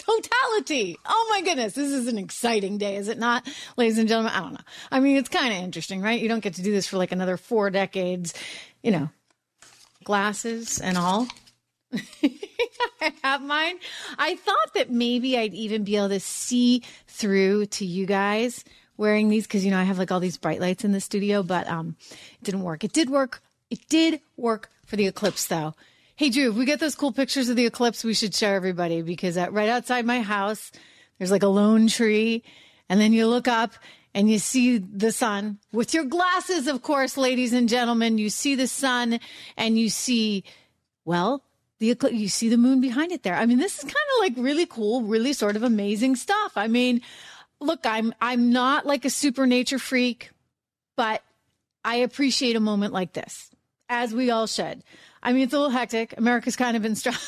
totality. Oh my goodness. This is an exciting day, is it not, ladies and gentlemen? I don't know. I mean, it's kind of interesting, right? You don't get to do this for like another 4 decades, you know, glasses and all. I have mine. I thought that maybe I'd even be able to see through to you guys wearing these because, you know, I have like all these bright lights in the studio, but it didn't work. It did work. It did work for the eclipse, though. Hey, Drew, if we get those cool pictures of the eclipse, we should show everybody because right outside my house, there's like a lone tree. And then you look up and you see the sun with your glasses, of course, ladies and gentlemen. You see the sun and you see, well, you see the moon behind it there. I mean, this is kind of like really cool, really sort of amazing stuff. I mean, look, I'm not like a super nature freak, but I appreciate a moment like this, as we all should. I mean, it's a little hectic. America's kind of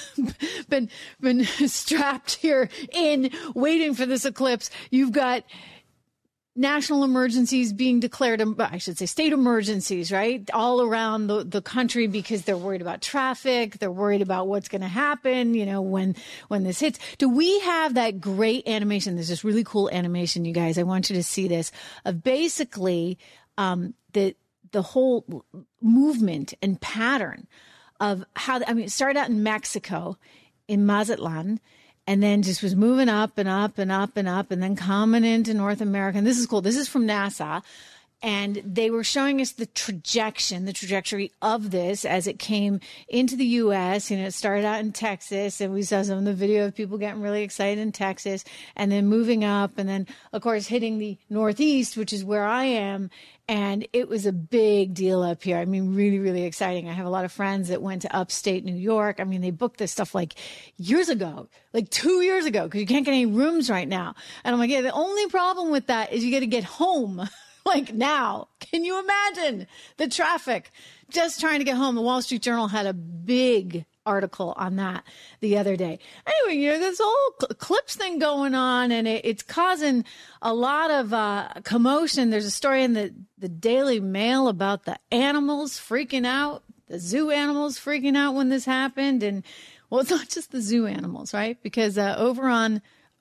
been strapped here in waiting for this eclipse. You've got national emergencies being declared, I should say state emergencies, right? All around the country because they're worried about traffic. They're worried about what's going to happen, you know, when this hits. Do we have that great animation? There's this really cool animation, you guys. I want you to see this of basically the whole movement and pattern of how, I mean, it started out in Mexico, in Mazatlan, and then just was moving up and up and up and up and then coming into North America. And this is cool. This is from NASA. And they were showing us the trajectory of this as it came into the U.S. You know, it started out in Texas, and we saw some of the video of people getting really excited in Texas, and then moving up, and then, of course, hitting the Northeast, which is where I am. And it was a big deal up here. I mean, really, really exciting. I have a lot of friends that went to upstate New York. I mean, they booked this stuff like years ago, like 2 years ago, because you can't get any rooms right now. And I'm like, yeah, the only problem with that is you got to get home. Like now, can you imagine the traffic just trying to get home? The Wall Street Journal had a big article on that the other day. Anyway, you know, this whole eclipse thing going on, and it's causing a lot of commotion. There's a story in the Daily Mail about the animals freaking out, the zoo animals freaking out when this happened. And well, it's not just the zoo animals, right? Because over on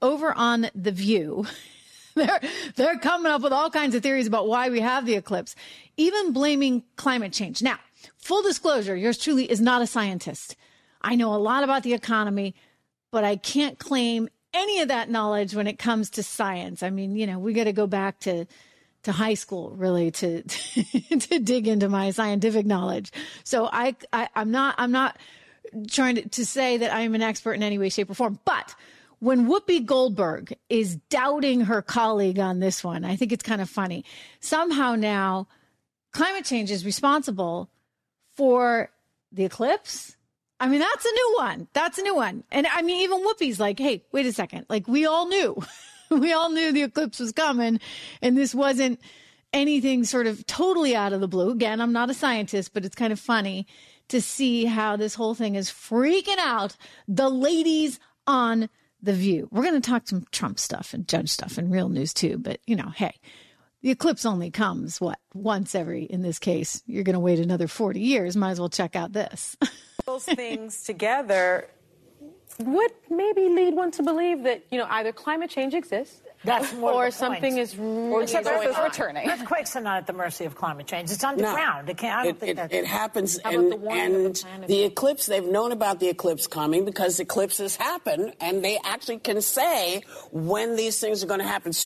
The View, They're coming up with all kinds of theories about why we have the eclipse, even blaming climate change. Now, full disclosure, yours truly is not a scientist. I know a lot about the economy, but I can't claim any of that knowledge when it comes to science. I mean, you know, we got to go back to high school really to to dig into my scientific knowledge. So I'm not trying to say that I'm an expert in any way, shape, or form, but when Whoopi Goldberg is doubting her colleague on this one, I think it's kind of funny. Somehow now, climate change is responsible for the eclipse. I mean, that's a new one. That's a new one. And I mean, even Whoopi's like, hey, wait a second. Like, we all knew. We all knew the eclipse was coming, and this wasn't anything sort of totally out of the blue. Again, I'm not a scientist, but it's kind of funny to see how this whole thing is freaking out the ladies on The View. We're going to talk some Trump stuff and judge stuff and real news too. But, you know, hey, the eclipse only comes, once every, in this case, you're going to wait another 40 years. Might as well check out this. Those things together would maybe lead one to believe that, you know, either climate change exists or something is returning. Earthquakes are not at the mercy of climate change. It's underground. It happens. And the eclipse, they've known about the eclipse coming because eclipses happen, and they actually can say when these things are going to happen.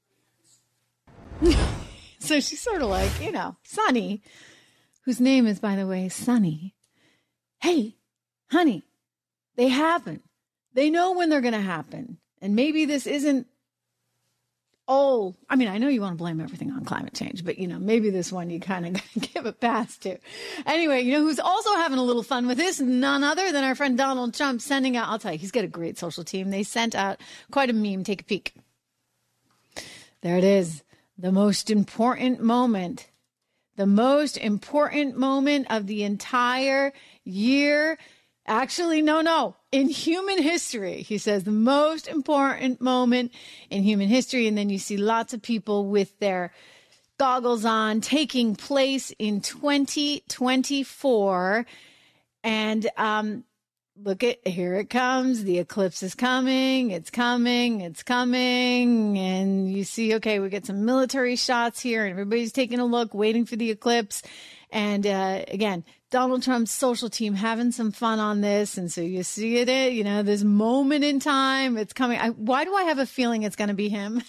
So she's sort of like, you know, Sunny, whose name is, by the way, Sunny. Hey, honey, they happen. They know when they're going to happen. And maybe this isn't all, I mean, I know you want to blame everything on climate change, but, you know, maybe this one you kind of give a pass to. Anyway, you know who's also having a little fun with this? None other than our friend Donald Trump sending out, I'll tell you, he's got a great social team. They sent out quite a meme. Take a peek. There it is. The most important moment. The most important moment of the entire year. Actually, no. In human history, he says, the most important moment in human history. And then you see lots of people with their goggles on, taking place in 2024. And look at, here it comes. The eclipse is coming. It's coming. It's coming. And you see, okay, we get some military shots here and everybody's taking a look, waiting for the eclipse. And again, Donald Trump's social team having some fun on this. And so you see it, this moment in time, it's coming. Why do I have a feeling it's going to be him?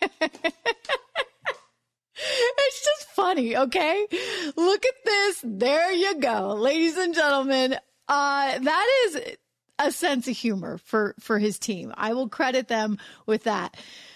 It's just funny, okay? Look at this. There you go. Ladies and gentlemen, that is a sense of humor for his team. I will credit them with that.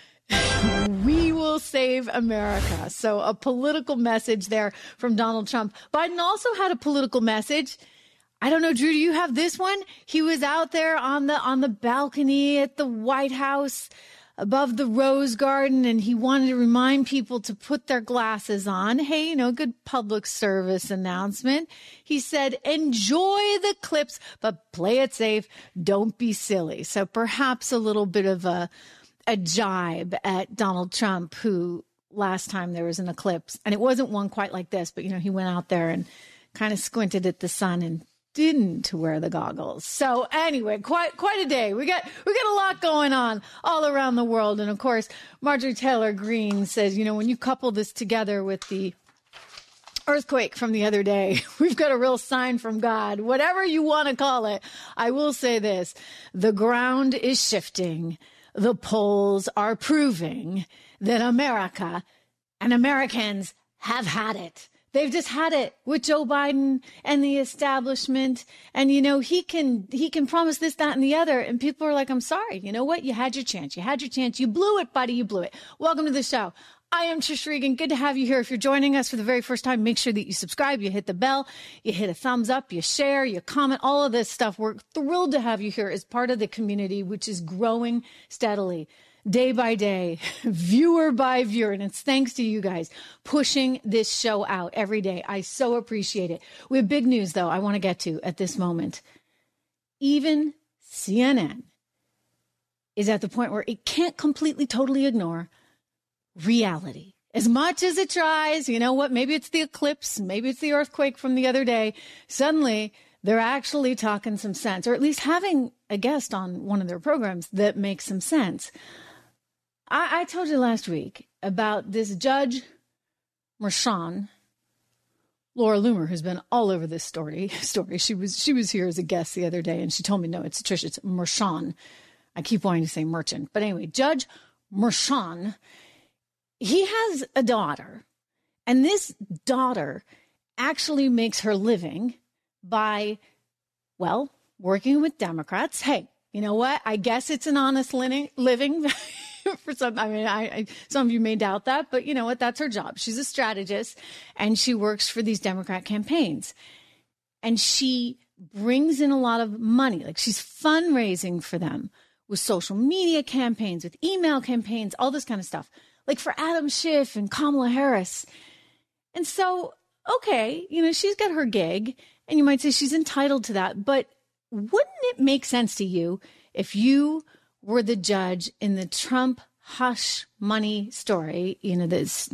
We will save America. So a political message there from Donald Trump. Biden also had a political message. I don't know, Drew, do you have this one? He was out there on the balcony at the White House above the Rose Garden, and he wanted to remind people to put their glasses on. Hey, good public service announcement. He said, enjoy the clips, but play it safe. Don't be silly. So perhaps a little bit of a jibe at Donald Trump, who last time there was an eclipse, and it wasn't one quite like this, but, he went out there and kind of squinted at the sun and didn't wear the goggles. So anyway, quite a day. We got a lot going on all around the world. And of course, Marjorie Taylor Greene says, when you couple this together with the earthquake from the other day, we've got a real sign from God, whatever you want to call it. I will say this, the ground is shifting. The polls are proving that America and Americans have had it. They've just had it with Joe Biden and the establishment. And, he can promise this, that, and the other. And people are like, I'm sorry. You know what? You had your chance. You had your chance. You blew it, buddy. You blew it. Welcome to the show. I am Trish Regan. Good to have you here. If you're joining us for the very first time, make sure that you subscribe, you hit the bell, you hit a thumbs up, you share, you comment, all of this stuff. We're thrilled to have you here as part of the community, which is growing steadily. Day by day, viewer by viewer. And it's thanks to you guys pushing this show out every day. I so appreciate it. We have big news, though, I want to get to at this moment. Even CNN is at the point where it can't completely, totally ignore reality. As much as it tries, you know what? Maybe it's the eclipse, maybe it's the earthquake from the other day. Suddenly, they're actually talking some sense, or at least having a guest on one of their programs that makes some sense. I told you last week about this Judge Merchan, Laura Loomer, who's been all over this story. She was here as a guest the other day, and she told me, no, it's Trish, it's Merchan. I keep wanting to say merchant. But anyway, Judge Merchan, he has a daughter, and this daughter actually makes her living by, working with Democrats. Hey, you know what? I guess it's an honest living. For some, some of you may doubt that, but you know what? That's her job. She's a strategist, and she works for these Democrat campaigns. And she brings in a lot of money. Like, she's fundraising for them with social media campaigns, with email campaigns, all this kind of stuff. Like for Adam Schiff and Kamala Harris. And so, okay, she's got her gig, and you might say she's entitled to that. But wouldn't it make sense to you if you were the judge in the Trump hush money story, this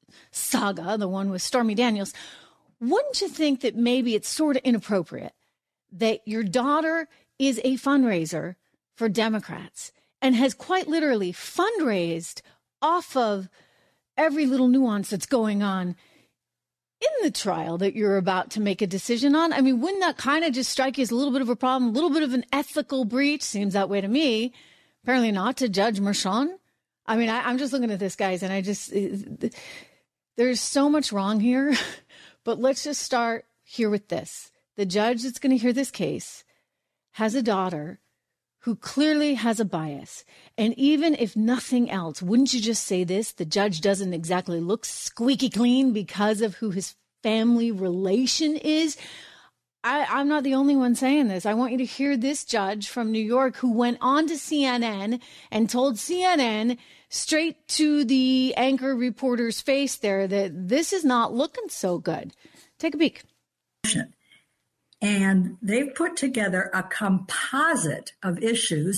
saga, the one with Stormy Daniels? Wouldn't you think that maybe it's sort of inappropriate that your daughter is a fundraiser for Democrats and has quite literally fundraised off of every little nuance that's going on in the trial that you're about to make a decision on? I mean, wouldn't that kind of just strike you as a little bit of a problem, a little bit of an ethical breach? Seems that way to me. Apparently not to Judge Merchan. I mean, I'm just looking at this, guys, and there's so much wrong here. But let's just start here with this. The judge that's going to hear this case has a daughter who clearly has a bias. And even if nothing else, wouldn't you just say this? The judge doesn't exactly look squeaky clean because of who his family relation is. I'm not the only one saying this. I want you to hear this judge from New York who went on to CNN and told CNN straight to the anchor reporter's face there that this is not looking so good. Take a peek. And they've put together a composite of issues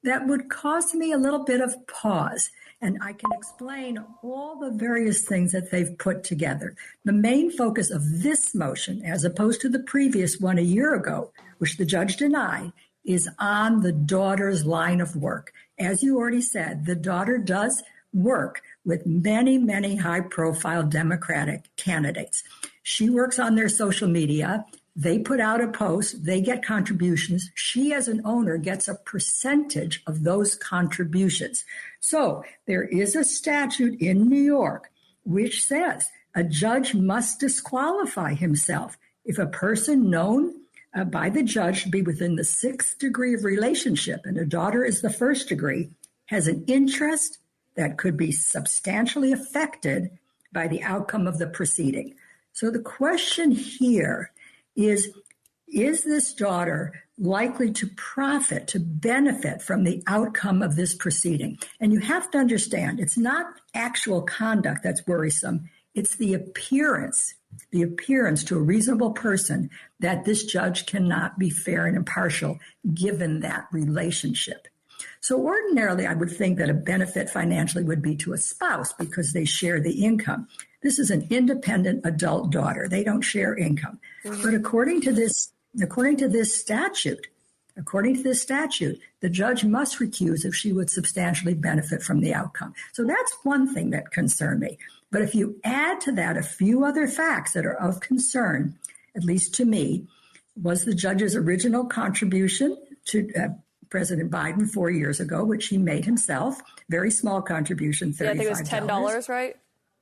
that would cause me a little bit of pause. And I can explain all the various things that they've put together. The main focus of this motion, as opposed to the previous one a year ago, which the judge denied, is on the daughter's line of work. As you already said, the daughter does work with many, many high-profile Democratic candidates. She works on their social media. They put out a post. They get contributions. She, as an owner, gets a percentage of those contributions. So there is a statute in New York which says a judge must disqualify himself if a person known by the judge to be within the 6th degree of relationship, and a daughter is the 1st degree, has an interest that could be substantially affected by the outcome of the proceeding. So the question here is this daughter likely to profit, to benefit from the outcome of this proceeding? And you have to understand, it's not actual conduct that's worrisome. It's the appearance to a reasonable person that this judge cannot be fair and impartial given that relationship. So ordinarily, I would think that a benefit financially would be to a spouse because they share the income. This is an independent adult daughter. They don't share income. Mm-hmm. But according to this statute, the judge must recuse if she would substantially benefit from the outcome. So that's one thing that concerned me. But if you add to that a few other facts that are of concern, at least to me, was the judge's original contribution to President Biden 4 years ago, which he made himself, very small contribution, $35. Yeah, I think it was $10, right?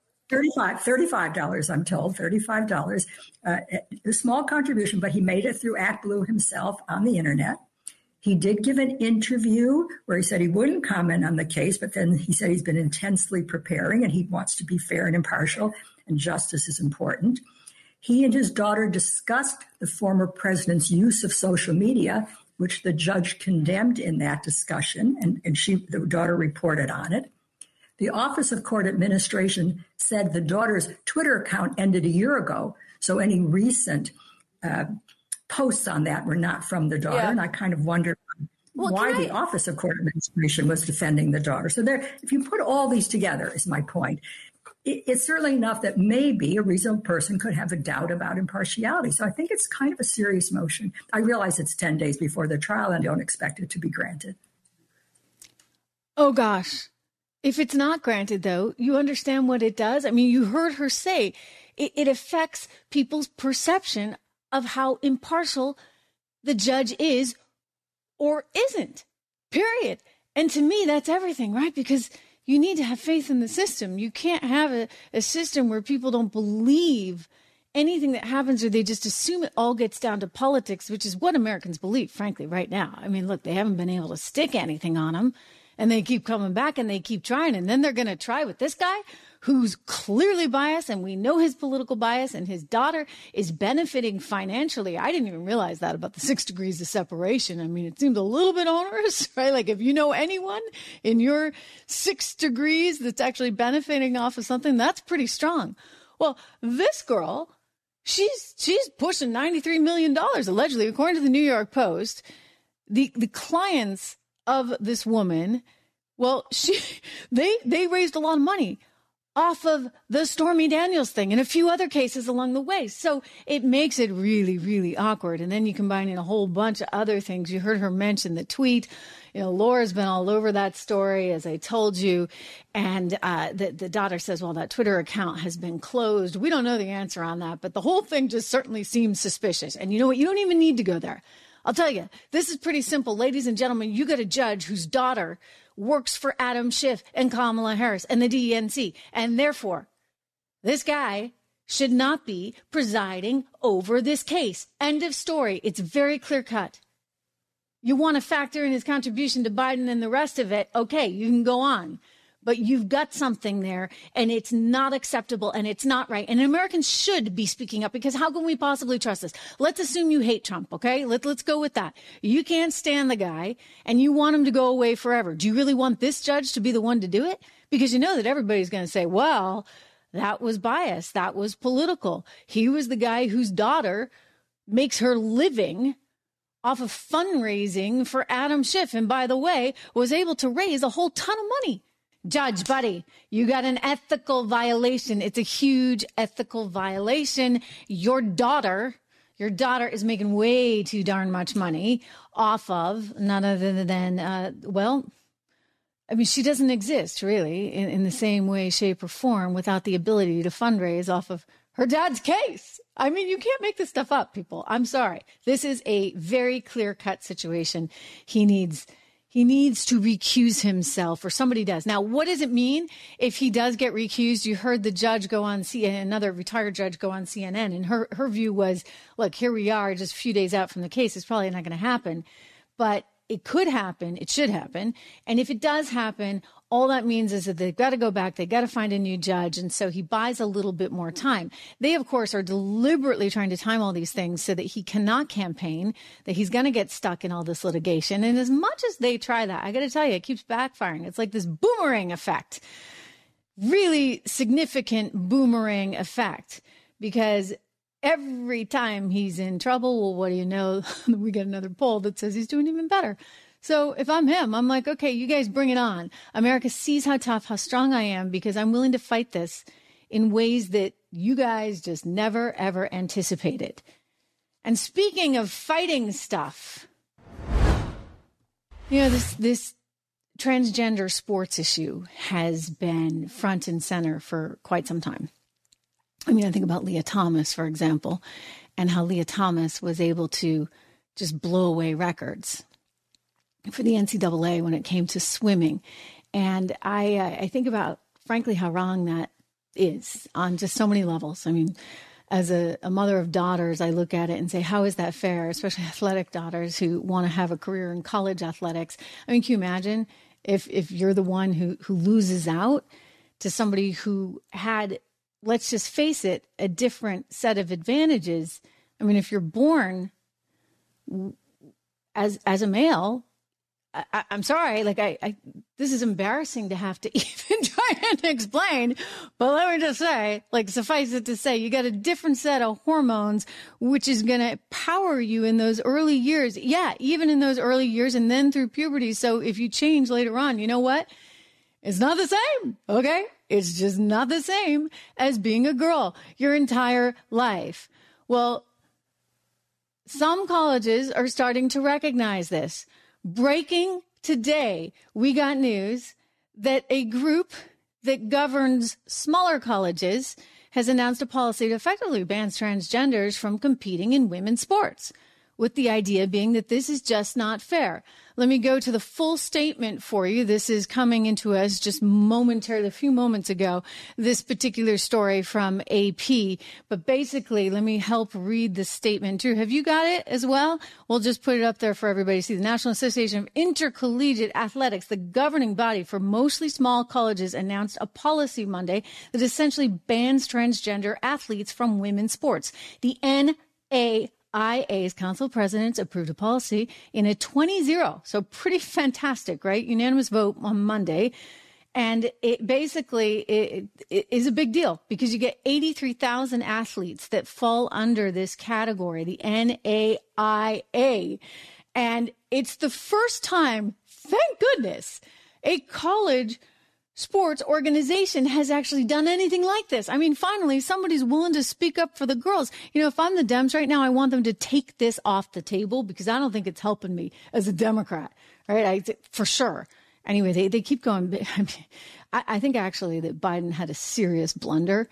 $35, I'm told, $35. A small contribution, but he made it through ActBlue himself on the internet. He did give an interview where he said he wouldn't comment on the case, but then he said he's been intensely preparing and he wants to be fair and impartial, and justice is important. He and his daughter discussed the former president's use of social media, which the judge condemned in that discussion, and the daughter reported on it. The Office of Court Administration said the daughter's Twitter account ended a year ago, so any recent posts on that were not from the daughter, and I kind of wondered why the Office of Court Administration was defending the daughter. So there, if you put all these together, is my point. It's certainly enough that maybe a reasonable person could have a doubt about impartiality. So I think it's kind of a serious motion. I realize it's 10 days before the trial and don't expect it to be granted. Oh, gosh. If it's not granted, though, you understand what it does? I mean, you heard her say it affects people's perception of how impartial the judge is or isn't, period. And to me, that's everything, right? Because you need to have faith in the system. You can't have a system where people don't believe anything that happens, or they just assume it all gets down to politics, which is what Americans believe, frankly, right now. I mean, look, they haven't been able to stick anything on them, and they keep coming back and they keep trying. And then they're going to try with this guy who's clearly biased, and we know his political bias, and his daughter is benefiting financially. I didn't even realize that about the 6 degrees of separation. I mean, it seems a little bit onerous, right? Like if you know anyone in your 6 degrees that's actually benefiting off of something, that's pretty strong. Well, this girl, she's pushing $93 million, allegedly, according to the New York Post. The clients of this woman, well, they raised a lot of money off of the Stormy Daniels thing and a few other cases along the way. So it makes it really, really awkward. And then you combine in a whole bunch of other things. You heard her mention the tweet. You know, Laura's been all over that story, as I told you. And the daughter says, well, that Twitter account has been closed. We don't know the answer on that, but the whole thing just certainly seems suspicious. And you know what? You don't even need to go there. I'll tell you, this is pretty simple. Ladies and gentlemen, you got a judge whose daughter works for Adam Schiff and Kamala Harris and the DNC. And therefore, this guy should not be presiding over this case. End of story. It's very clear cut. You want to factor in his contribution to Biden and the rest of it. Okay, you can go on. But you've got something there, and it's not acceptable, and it's not right. And Americans should be speaking up, because how can we possibly trust this? Let's assume you hate Trump, okay? Let's go with that. You can't stand the guy, and you want him to go away forever. Do you really want this judge to be the one to do it? Because you know that everybody's going to say, well, that was biased. That was political. He was the guy whose daughter makes her living off of fundraising for Adam Schiff. And by the way, was able to raise a whole ton of money. Judge, buddy, you got an ethical violation. It's a huge ethical violation. Your daughter is making way too darn much money off of none other than, she doesn't exist really in the same way, shape, or form without the ability to fundraise off of her dad's case. I mean, you can't make this stuff up, people. I'm sorry. This is a very clear-cut situation. He needs to recuse himself, or somebody does. Now, what does it mean if he does get recused? You heard the judge go on CNN, another retired judge go on CNN, and her view was, look, here we are just a few days out from the case. It's probably not going to happen, but it could happen. It should happen. And if it does happen, all that means is that they've got to go back. They've got to find a new judge. And so he buys a little bit more time. They, of course, are deliberately trying to time all these things so that he cannot campaign, that he's going to get stuck in all this litigation. And as much as they try that, I got to tell you, it keeps backfiring. It's like this boomerang effect, really significant boomerang effect, because every time he's in trouble, well, what do you know? We get another poll that says he's doing even better. So if I'm him, I'm like, okay, you guys bring it on. America sees how tough, how strong I am, because I'm willing to fight this in ways that you guys just never, ever anticipated. And speaking of fighting stuff, this transgender sports issue has been front and center for quite some time. I mean, I think about Leah Thomas, for example, and how Leah Thomas was able to just blow away records for the NCAA when it came to swimming. And I think about, frankly, how wrong that is on just so many levels. I mean, as a mother of daughters, I look at it and say, how is that fair, especially athletic daughters who want to have a career in college athletics? I mean, can you imagine if you're the one who loses out to somebody who had, let's just face it, a different set of advantages? I mean, if you're born as a male, I'm sorry, this is embarrassing to have to even try and explain, but let me just say, suffice it to say, you got a different set of hormones, which is going to power you in those early years. Yeah, even in those early years and then through puberty. So if you change later on, you know what? It's not the same, okay? It's just not the same as being a girl your entire life. Well, some colleges are starting to recognize this. Breaking today, we got news that a group that governs smaller colleges has announced a policy that effectively bans transgenders from competing in women's sports, with the idea being that this is just not fair. Let me go to the full statement for you. This is coming into us just momentarily, a few moments ago, this particular story from AP. But basically, let me help read the statement. Drew, have you got it as well? We'll just put it up there for everybody to see. The National Association of Intercollegiate Athletics, the governing body for mostly small colleges, announced a policy Monday that essentially bans transgender athletes from women's sports. The NAIA's council presidents approved a policy in a 20-0. So pretty fantastic, right? Unanimous vote on Monday. And it basically it is a big deal because you get 83,000 athletes that fall under this category, the NAIA. And it's the first time, thank goodness, a college sports organization has actually done anything like this. I mean, finally, somebody's willing to speak up for the girls. If I'm the Dems right now, I want them to take this off the table because I don't think it's helping me as a Democrat, right? For sure. Anyway, they keep going. I think actually that Biden had a serious big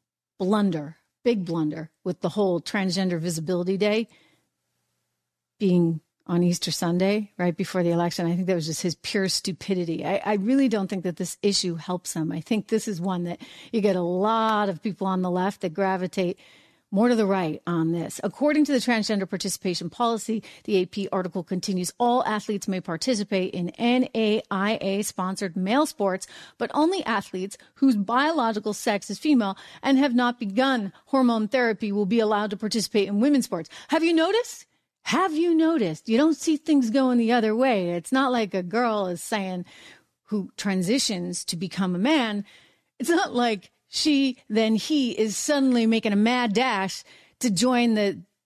blunder with the whole Transgender Visibility Day being on Easter Sunday, right before the election. I think that was just his pure stupidity. I really don't think that this issue helps him. I think this is one that you get a lot of people on the left that gravitate more to the right on this. According to the transgender participation policy, the AP article continues, all athletes may participate in NAIA-sponsored male sports, but only athletes whose biological sex is female and have not begun hormone therapy will be allowed to participate in women's sports. Have you noticed? You don't see things going the other way. It's not like a girl is saying who transitions to become a man. It's not like she, then he is suddenly making a mad dash to join the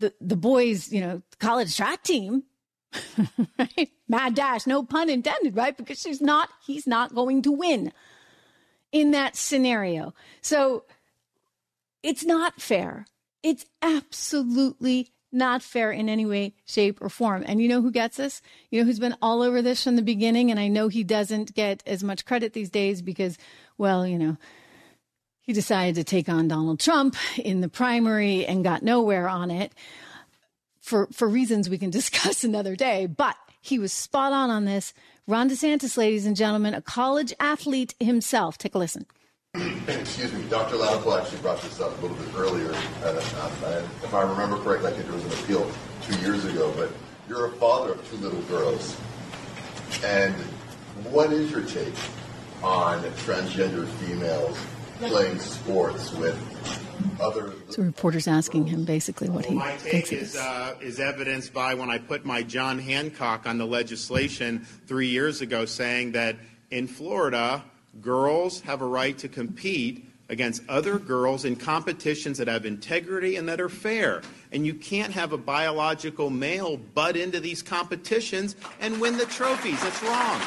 the boys, college track team, right? Mad dash, no pun intended, right? Because he's not going to win in that scenario. So it's not fair. It's absolutely not fair in any way, shape, or form. And you know who gets this? You know who's been all over this from the beginning? And I know he doesn't get as much credit these days because, well, he decided to take on Donald Trump in the primary and got nowhere on it for reasons we can discuss another day. But he was spot on this. Ron DeSantis, ladies and gentlemen, a college athlete himself. Take a listen. Excuse me, Dr. Latipo actually brought this up a little bit earlier. If I remember correctly, I think there was an appeal 2 years ago, but you're a father of 2 little girls. And what is your take on transgender females playing sports with other... So reporters asking him basically what he thinks it is. My take is evidenced by when I put my John Hancock on the legislation 3 years ago saying that in Florida, girls have a right to compete against other girls in competitions that have integrity and that are fair. And you can't have a biological male butt into these competitions and win the trophies. That's wrong.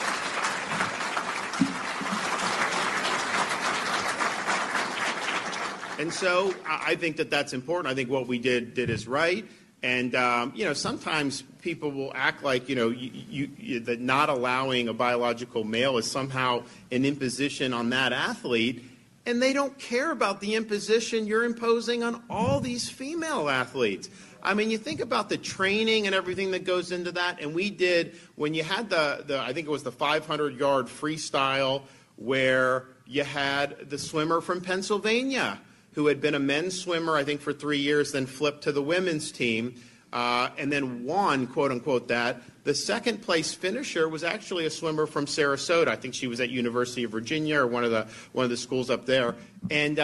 And so I think that that's important. I think what we did is right. And, sometimes people will act like, that not allowing a biological male is somehow an imposition on that athlete. And they don't care about the imposition you're imposing on all these female athletes. I mean, you think about the training and everything that goes into that. And we did, when you had I think it was the 500-yard freestyle where you had the swimmer from Pennsylvania who had been a men's swimmer, I think, for 3 years, then flipped to the women's team, and then won, quote-unquote, that. The second-place finisher was actually a swimmer from Sarasota. I think she was at University of Virginia or one of the schools up there. And,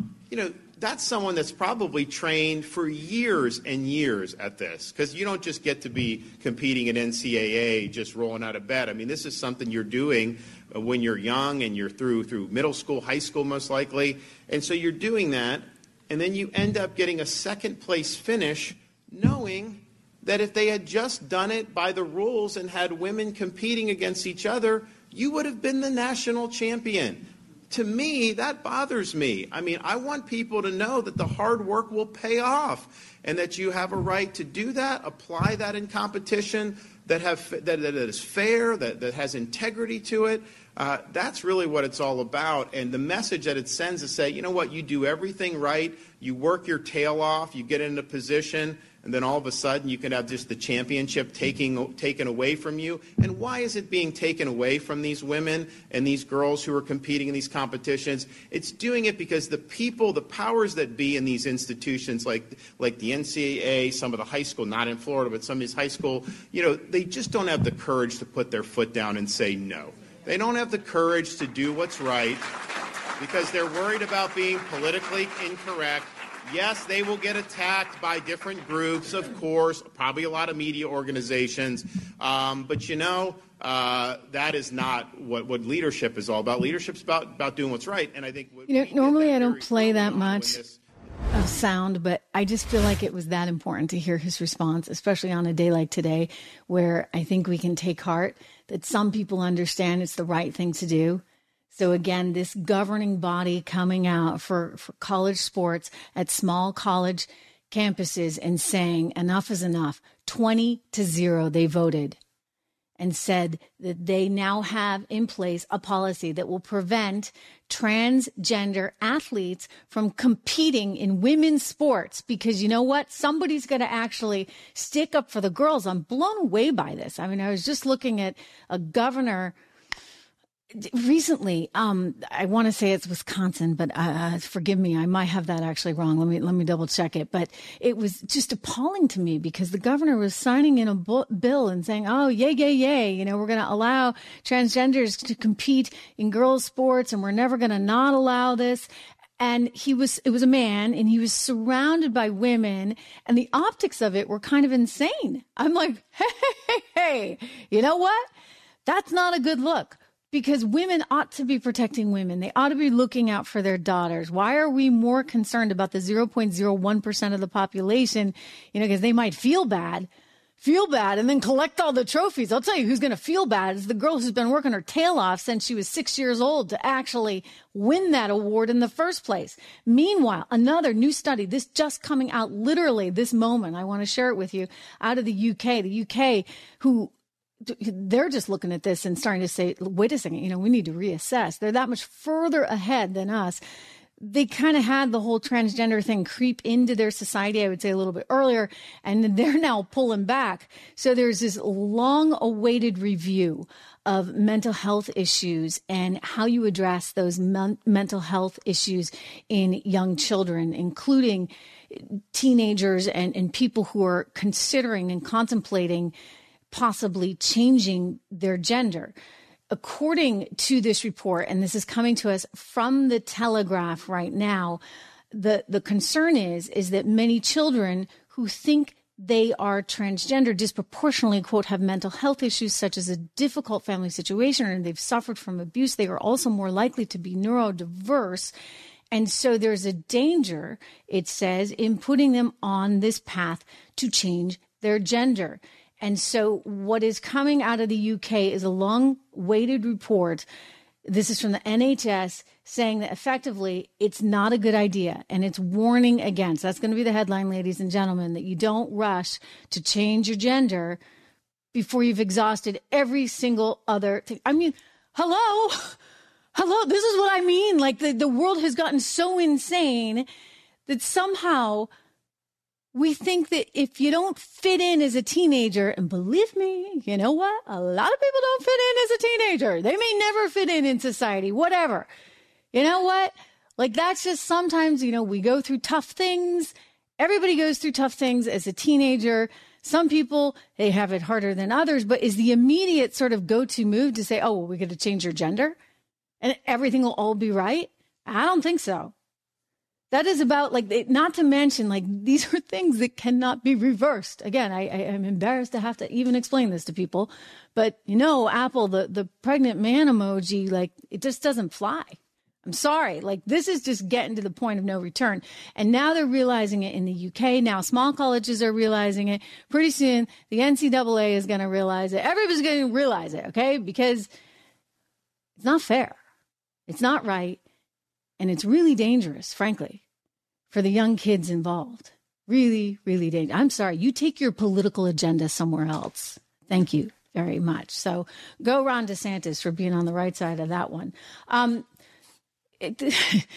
that's someone that's probably trained for years and years at this, because you don't just get to be competing at NCAA just rolling out of bed. I mean, this is something you're doing when you're young and you're through middle school, high school most likely. And so you're doing that, and then you end up getting a second-place finish knowing that if they had just done it by the rules and had women competing against each other, you would have been the national champion. To me, that bothers me. I mean, I want people to know that the hard work will pay off and that you have a right to do that, apply that in competition that is fair, that has integrity to it. That's really what it's all about. And the message that it sends is say, you know what, you do everything right, you work your tail off, you get into position, and then all of a sudden you can have just the championship taken away from you. And why is it being taken away from these women and these girls who are competing in these competitions? It's doing it because the powers that be in these institutions like the NCAA, some of the high school, not in Florida, but some of these high school, they just don't have the courage to put their foot down and say no. They don't have the courage to do what's right because they're worried about being politically incorrect. Yes, they will get attacked by different groups, of course, probably a lot of media organizations. But, that is not what leadership is all about. Leadership's about doing what's right. And I think normally I don't play that much of sound, but I just feel like it was that important to hear his response, especially on a day like today, where I think we can take heart that some people understand it's the right thing to do. So again, this governing body coming out for college sports at small college campuses and saying enough is enough. 20-0, they voted and said that they now have in place a policy that will prevent transgender athletes from competing in women's sports, because you know what? Somebody's going to actually stick up for the girls. I'm blown away by this. I mean, I was just looking at a governor recently. I want to say it's Wisconsin, but forgive me, I might have that actually wrong. Let me double check it. But it was just appalling to me because the governor was signing in a bill and saying, "Oh, yay, yay, yay! We're going to allow transgenders to compete in girls' sports, and we're never going to not allow this." And it was a man, and he was surrounded by women, and the optics of it were kind of insane. I'm like, hey, you know what? That's not a good look. because women ought to be protecting women. They ought to be looking out for their daughters. Why are we more concerned about the 0.01% of the population? Because they might feel bad and then collect all the trophies. I'll tell you who's going to feel bad is the girl who's been working her tail off since she was 6 years old to actually win that award in the first place. Meanwhile, another new study, this just coming out literally this moment, I want to share it with you, out of the UK, who they're just looking at this and starting to say, wait a second, we need to reassess. They're that much further ahead than us. They kind of had the whole transgender thing creep into their society, I would say a little bit earlier, and they're now pulling back. So there's this long-awaited review of mental health issues and how you address those mental health issues in young children, including teenagers and people who are considering and contemplating possibly changing their gender. According to this report, and this is coming to us from the Telegraph right now, the concern is that many children who think they are transgender disproportionately, quote, have mental health issues such as a difficult family situation or they've suffered from abuse. They are also more likely to be neurodiverse. And so there's a danger, it says, in putting them on this path to change their gender. And so what is coming out of the UK is a long-awaited report. This is from the NHS saying that effectively it's not a good idea and it's warning against. That's going to be the headline, ladies and gentlemen, that you don't rush to change your gender before you've exhausted every single other thing. I mean, hello, this is what I mean. Like the world has gotten so insane that somehow we think that if you don't fit in as a teenager, and believe me, you know what? A lot of people don't fit in as a teenager. They may never fit in society, whatever. You know what? Like that's just sometimes, we go through tough things. Everybody goes through tough things as a teenager. Some people, they have it harder than others, but is the immediate sort of go-to move to say, oh, well, we're going to change your gender and everything will all be right? I don't think so. That is about not to mention, these are things that cannot be reversed. Again, I am embarrassed to have to even explain this to people. But, Apple, the pregnant man emoji, it just doesn't fly. I'm sorry. This is just getting to the point of no return. And now they're realizing it in the UK. Now small colleges are realizing it. Pretty soon, the NCAA is going to realize it. Everybody's going to realize it, okay? Because it's not fair. It's not right. And it's really dangerous, frankly, for the young kids involved. Really, really dangerous. I'm sorry. You take your political agenda somewhere else. Thank you very much. So go Ron DeSantis for being on the right side of that one. Joe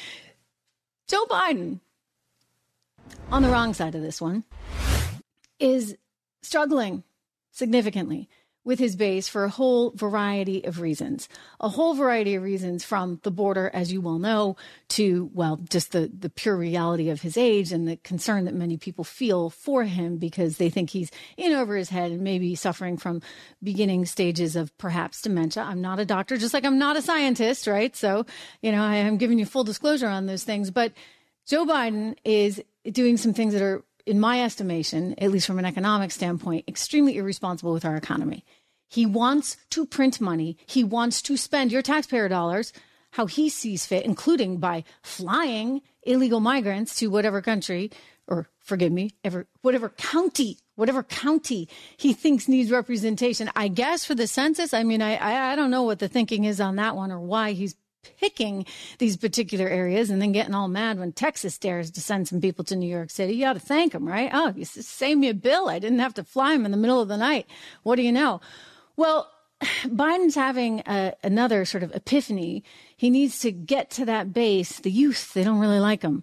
Biden, on the wrong side of this one, is struggling significantly with his base for a whole variety of reasons. A whole variety of reasons from the border, as you well know, to, just the pure reality of his age and the concern that many people feel for him because they think he's in over his head and maybe suffering from beginning stages of perhaps dementia. I'm not a doctor, just like I'm not a scientist, right? So, I am giving you full disclosure on those things. But Joe Biden is doing some things that are, in my estimation, at least from an economic standpoint, extremely irresponsible with our economy. He wants to print money. He wants to spend your taxpayer dollars how he sees fit, including by flying illegal migrants to whatever country, or forgive me, whatever county he thinks needs representation. I guess for the census, I mean, I don't know what the thinking is on that one or why he's picking these particular areas and then getting all mad when Texas dares to send some people to New York City. You ought to thank him, right? Oh, you saved me a bill. I didn't have to fly him in the middle of the night. What do you know? Well, Biden's having another sort of epiphany. He needs to get to that base. The youth, they don't really like him.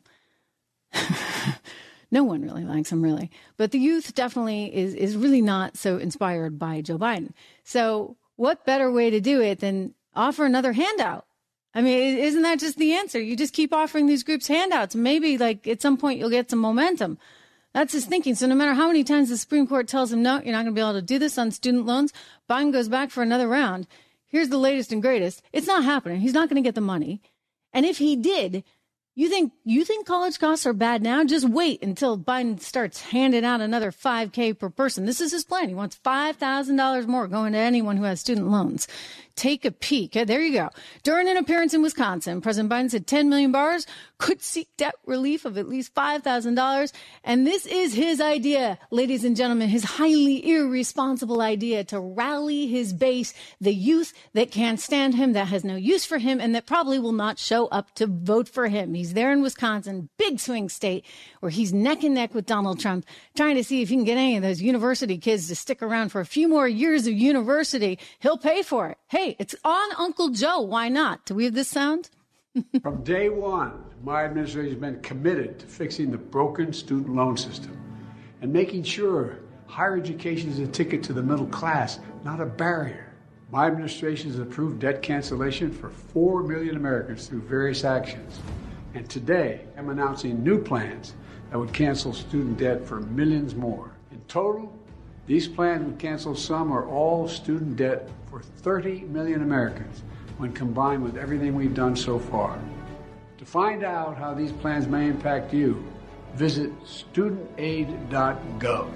No one really likes him, really. But the youth definitely is really not so inspired by Joe Biden. So what better way to do it than offer another handout? I mean, isn't that just the answer? You just keep offering these groups handouts. Maybe at some point you'll get some momentum. That's his thinking. So no matter how many times the Supreme Court tells him, no, you're not going to be able to do this on student loans, Biden goes back for another round. Here's the latest and greatest. It's not happening. He's not going to get the money. And if he did, you think college costs are bad now? Just wait until Biden starts handing out another $5,000 per person. This is his plan. He wants $5,000 more going to anyone who has student loans. take a peek. There you go. During an appearance in Wisconsin, President Biden said 10 million borrowers could seek debt relief of at least $5,000. And this is his idea, ladies and gentlemen, his highly irresponsible idea to rally his base, the youth that can't stand him, that has no use for him, and that probably will not show up to vote for him. He's there in Wisconsin, big swing state, where he's neck and neck with Donald Trump, trying to see if he can get any of those university kids to stick around for a few more years of university. He'll pay for it. Hey, it's on Uncle Joe. Why not? Do we have this sound? From day one, my administration has been committed to fixing the broken student loan system and making sure higher education is a ticket to the middle class, not a barrier. My administration has approved debt cancellation for 4 million Americans through various actions. And today, I'm announcing new plans that would cancel student debt for millions more. In total, these plans would cancel some or all student debt for 30 million Americans when combined with everything we've done so far. To find out how these plans may impact you, visit studentaid.gov.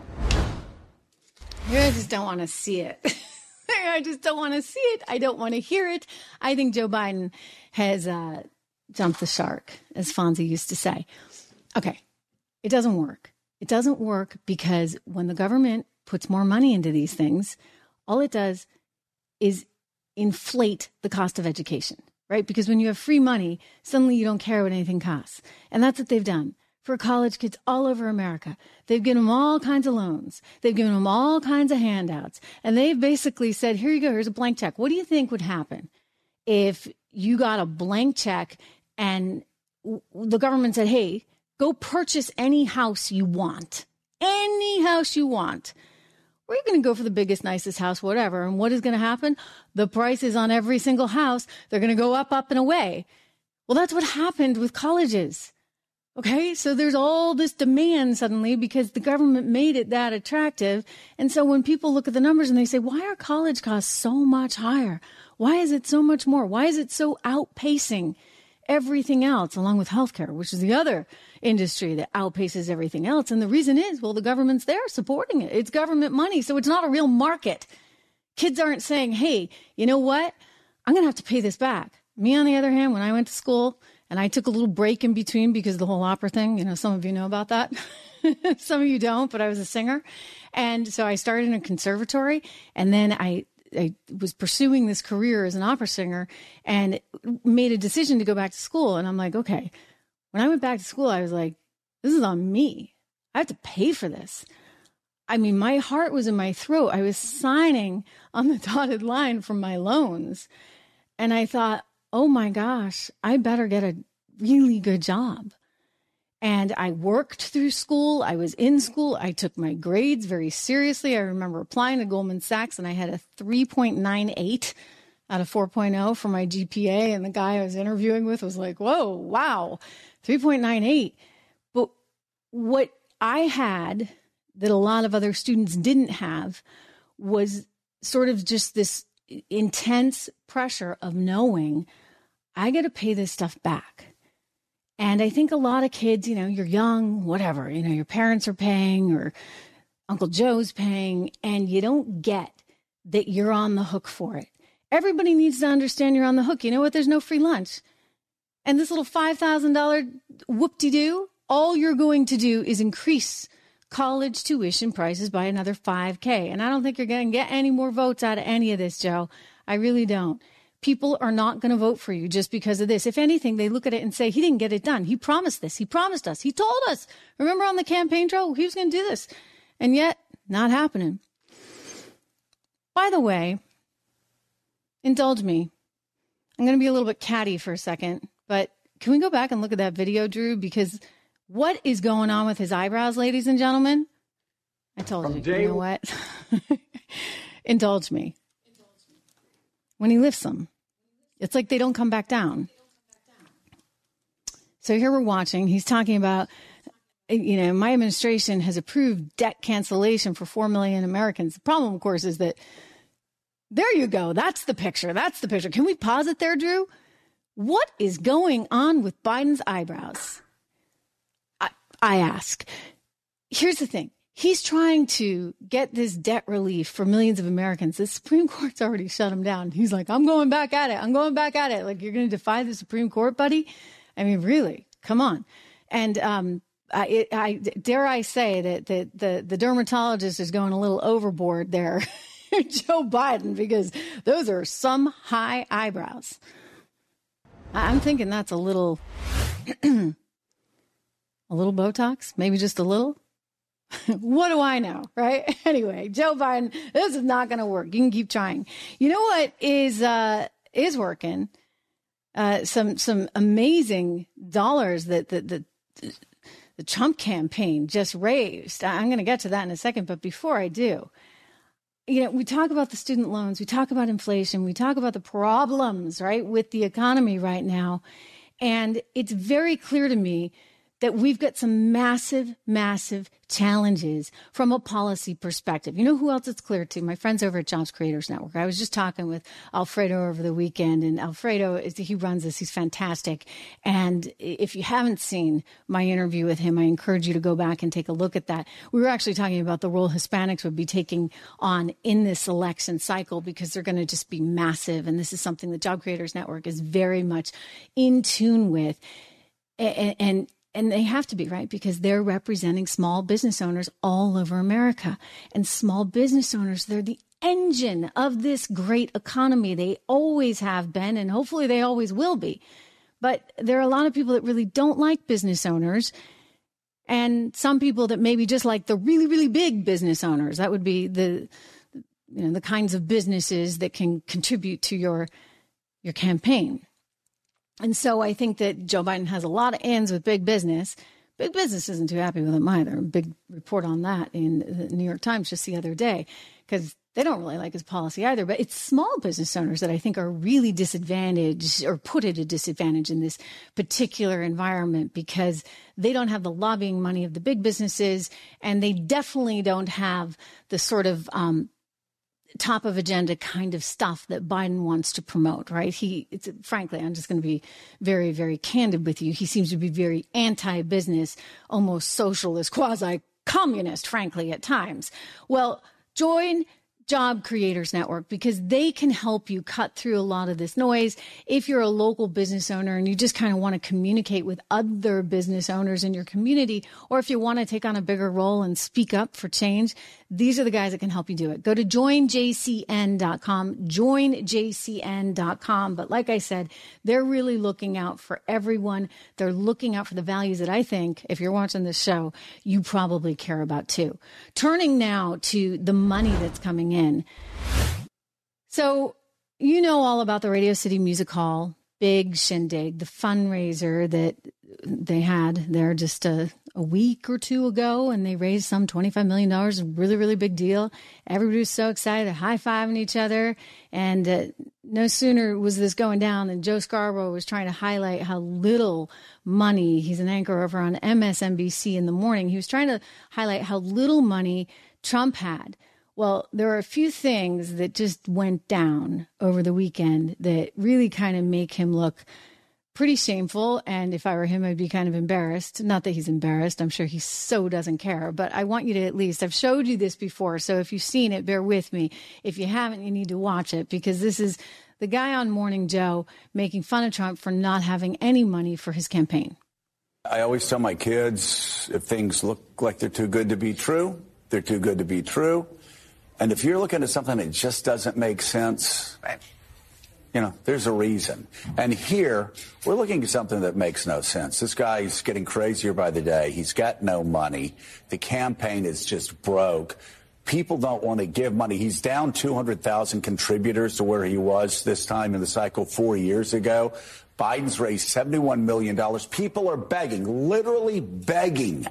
I just don't want to see it. I just don't want to see it. I don't want to hear it. I think Joe Biden has jumped the shark, as Fonzie used to say. Okay, it doesn't work. It doesn't work because when the government puts more money into these things, all it does is inflate the cost of education, right? Because when you have free money, suddenly you don't care what anything costs. And that's what they've done for college kids all over America. They've given them all kinds of loans. They've given them all kinds of handouts. And they've basically said, here you go, here's a blank check. What do you think would happen if you got a blank check and the government said, hey, go purchase any house you want, any house you want. We're going to go for the biggest, nicest house, whatever. And what is going to happen? The prices on every single house, they're going to go up, up, and away. Well, that's what happened with colleges. Okay, so there's all this demand suddenly because the government made it that attractive. And so when people look at the numbers and they say, why are college costs so much higher? Why is it so much more? Why is it so outpacing everything else, along with healthcare, which is the other industry that outpaces everything else? And the reason is, well, the government's there supporting it. It's government money, so it's not a real market. Kids aren't saying, hey, you know what? I'm going to have to pay this back. Me, on the other hand, when I went to school and I took a little break in between because of the whole opera thing, you know, some of you know about that. Some of you don't, but I was a singer. And so I started in a conservatory, and then I was pursuing this career as an opera singer and made a decision to go back to school. And I'm like, okay, when I went back to school, I was like, this is on me. I have to pay for this. I mean, my heart was in my throat. I was signing on the dotted line for my loans. And I thought, oh my gosh, I better get a really good job. And I worked through school. I was in school. I took my grades very seriously. I remember applying to Goldman Sachs and I had a 3.98 out of 4.0 for my GPA. And the guy I was interviewing with was like, whoa, wow, 3.98. But what I had that a lot of other students didn't have was sort of just this intense pressure of knowing I got to pay this stuff back. And I think a lot of kids, you know, you're young, whatever, you know, your parents are paying or Uncle Joe's paying, and you don't get that you're on the hook for it. Everybody needs to understand you're on the hook. You know what? There's no free lunch. And this little $5,000 whoop-de-doo, all you're going to do is increase college tuition prices by another $5,000. And I don't think you're going to get any more votes out of any of this, Joe. I really don't. People are not going to vote for you just because of this. If anything, they look at it and say, he didn't get it done. He promised this. He promised us. He told us. Remember on the campaign trail, he was going to do this. And yet, not happening. By the way, indulge me. I'm going to be a little bit catty for a second, but can we go back and look at that video, Drew? Because what is going on with his eyebrows, ladies and gentlemen? I told you. You know what? Indulge me. When he lifts them, it's like they don't come back down. So here we're watching. He's talking about, you know, my administration has approved debt cancellation for 4 million Americans. The problem, of course, is that there you go. That's the picture. That's the picture. Can we pause it there, Drew? What is going on with Biden's eyebrows? I ask. Here's the thing. he's trying to get this debt relief for millions of Americans. The Supreme Court's already shut him down. He's like, I'm going back at it. I'm going back at it. Like, you're going to defy the Supreme Court, buddy? I mean, really, come on. And I dare I say that the dermatologist is going a little overboard there, Joe Biden, because those are some high eyebrows. I'm thinking that's a little Botox, maybe just a little. What do I know, right? Anyway, Joe Biden, this is not going to work. You can keep trying. You know what is working? Some amazing dollars that the Trump campaign just raised. I'm going to get to that in a second, but before I do, we talk about the student loans, we talk about inflation, we talk about the problems, right, with the economy right now, and it's very clear to me that we've got some massive, massive challenges from a policy perspective. You know who else it's clear to? My friends over at Jobs Creators Network. I was just talking with Alfredo over the weekend, and Alfredo, he runs this. He's fantastic. And if you haven't seen my interview with him, I encourage you to go back and take a look at that. We were actually talking about the role Hispanics would be taking on in this election cycle, because they're going to just be massive. And this is something the Job Creators Network is very much in tune with. And they have to be, right? Because they're representing small business owners all over America. And small business owners, they're the engine of this great economy. They always have been, and hopefully they always will be. But there are a lot of people that really don't like business owners, and some people that maybe just like the really, really big business owners. That would be the kinds of businesses that can contribute to your campaign. And so I think that Joe Biden has a lot of ends with big business. Big business isn't too happy with him either. A big report on that in the New York Times just the other day, because they don't really like his policy either. But it's small business owners that I think are really disadvantaged, or put at a disadvantage in this particular environment, because they don't have the lobbying money of the big businesses, and they definitely don't have the sort of top of agenda kind of stuff that Biden wants to promote, right? Frankly, I'm just going to be very, very candid with you. He seems to be very anti-business, almost socialist, quasi-communist, frankly, at times. Well, join Job Creators Network, because they can help you cut through a lot of this noise. If you're a local business owner and you just kind of want to communicate with other business owners in your community, or if you want to take on a bigger role and speak up for change, these are the guys that can help you do it. Go to joinjcn.com, joinjcn.com. But like I said, they're really looking out for everyone. They're looking out for the values that I think, if you're watching this show, you probably care about too. Turning now to the money that's coming in. So, you know all about the Radio City Music Hall, big shindig, the fundraiser that they had there just a week or two ago, and they raised some $25 million, a really, really big deal. Everybody was so excited, high-fiving each other. And no sooner was this going down than Joe Scarborough was trying to highlight how little money, he's an anchor over on MSNBC in the morning, he was trying to highlight how little money Trump had. Well, there are a few things that just went down over the weekend that really kind of make him look pretty shameful. And if I were him, I'd be kind of embarrassed. Not that he's embarrassed. I'm sure he so doesn't care. But I want you to at least, I've showed you this before. So if you've seen it, bear with me. If you haven't, you need to watch it, because this is the guy on Morning Joe making fun of Trump for not having any money for his campaign. I always tell my kids, if things look like they're too good to be true, they're too good to be true. And if you're looking at something that just doesn't make sense, there's a reason. And here, we're looking at something that makes no sense. This guy's getting crazier by the day. He's got no money. The campaign is just broke. People don't want to give money. He's down 200,000 contributors to where he was this time in the cycle 4 years ago. Biden's raised $71 million. People are begging, literally begging.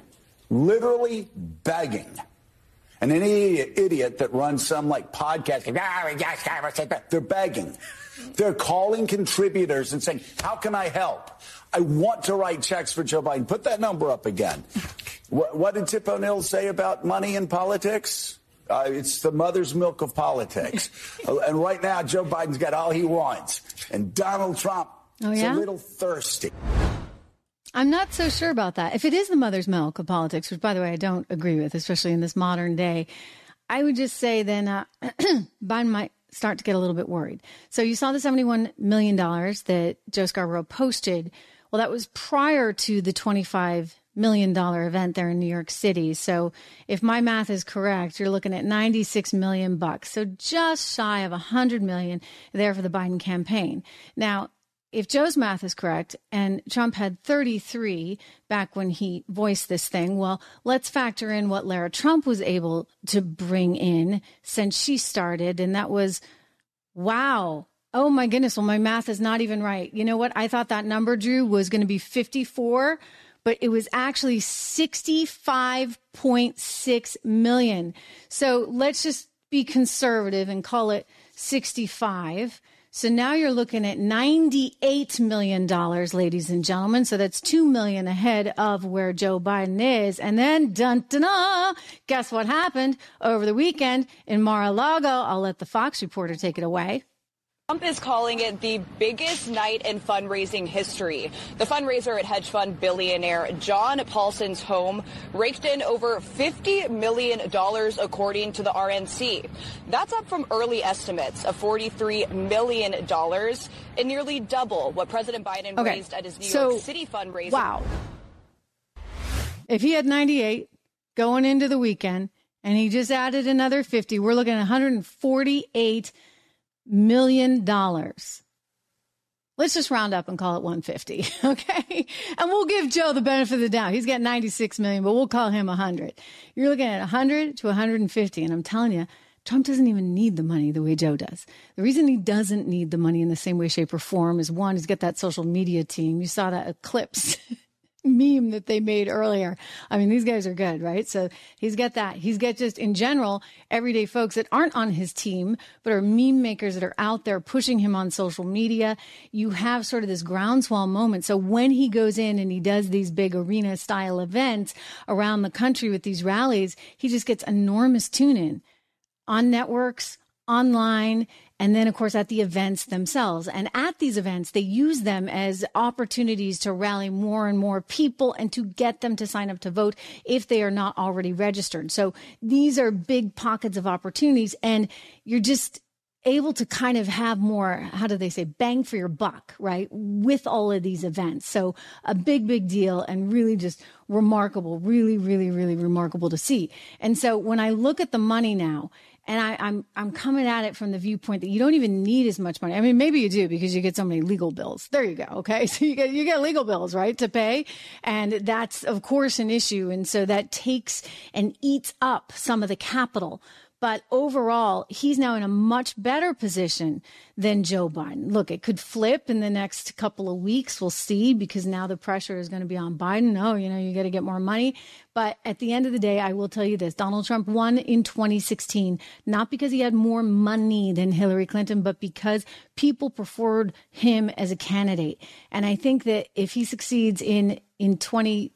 And any idiot that runs some podcast, they're begging. They're calling contributors and saying, how can I help? I want to write checks for Joe Biden. Put that number up again. What did Tip O'Neill say about money in politics? It's the mother's milk of politics. And right now, Joe Biden's got all he wants. And Donald Trump is a little thirsty. I'm not so sure about that. If it is the mother's milk of politics, which, by the way, I don't agree with, especially in this modern day, I would just say then Biden might start to get a little bit worried. So you saw the $71 million that Joe Scarborough posted. Well, that was prior to the $25 million event there in New York City. So if my math is correct, you're looking at $96 million. So just shy of $100 million there for the Biden campaign. Now, if Joe's math is correct and Trump had 33 back when he voiced this thing, well, let's factor in what Lara Trump was able to bring in since she started. And that was, wow. Oh, my goodness. Well, my math is not even right. You know what? I thought that number, Drew, was going to be 54, but it was actually 65.6 million. So let's just be conservative and call it 65. So now you're looking at $98 million, ladies and gentlemen. So that's $2 million ahead of where Joe Biden is. And then, dun-dun-dun, guess what happened over the weekend in Mar-a-Lago? I'll let the Fox reporter take it away. Trump is calling it the biggest night in fundraising history. The fundraiser at hedge fund billionaire John Paulson's home raked in over $50 million, according to the RNC. That's up from early estimates of $43 million and nearly double what President Biden raised at his New York City fundraiser. Wow. If he had 98 going into the weekend and he just added another 50, we're looking at $148 million. Let's just round up and call it 150. Okay. And we'll give Joe the benefit of the doubt. He's got 96 million, but we'll call him 100. You're looking at 100 to 150. And I'm telling you, Trump doesn't even need the money the way Joe does. The reason he doesn't need the money in the same way, shape, or form is, one, he's got that social media team. You saw that Eclipse meme that they made earlier. I mean, these guys are good, right? So he's got that. He's got just, in general, everyday folks that aren't on his team, but are meme makers that are out there pushing him on social media. You have sort of this groundswell moment. So when he goes in and he does these big arena style events around the country with these rallies, he just gets enormous tune in on networks, online, and then, of course, at the events themselves. And at these events, they use them as opportunities to rally more and more people and to get them to sign up to vote if they are not already registered. So these are big pockets of opportunities, and you're just able to kind of have more, how do they say, bang for your buck, right, with all of these events. So a big, big deal, and really just remarkable, really, really, really remarkable to see. And so when I look at the money now, and I'm coming at it from the viewpoint that you don't even need as much money. I mean, maybe you do because you get so many legal bills. There you go. Okay. So you get legal bills, right, to pay. And that's, of course, an issue. And so that takes and eats up some of the capital. But overall, he's now in a much better position than Joe Biden. Look, it could flip in the next couple of weeks. We'll see, because now the pressure is going to be on Biden. Oh, you got to get more money. But at the end of the day, I will tell you this. Donald Trump won in 2016, not because he had more money than Hillary Clinton, but because people preferred him as a candidate. And I think that if he succeeds in 20,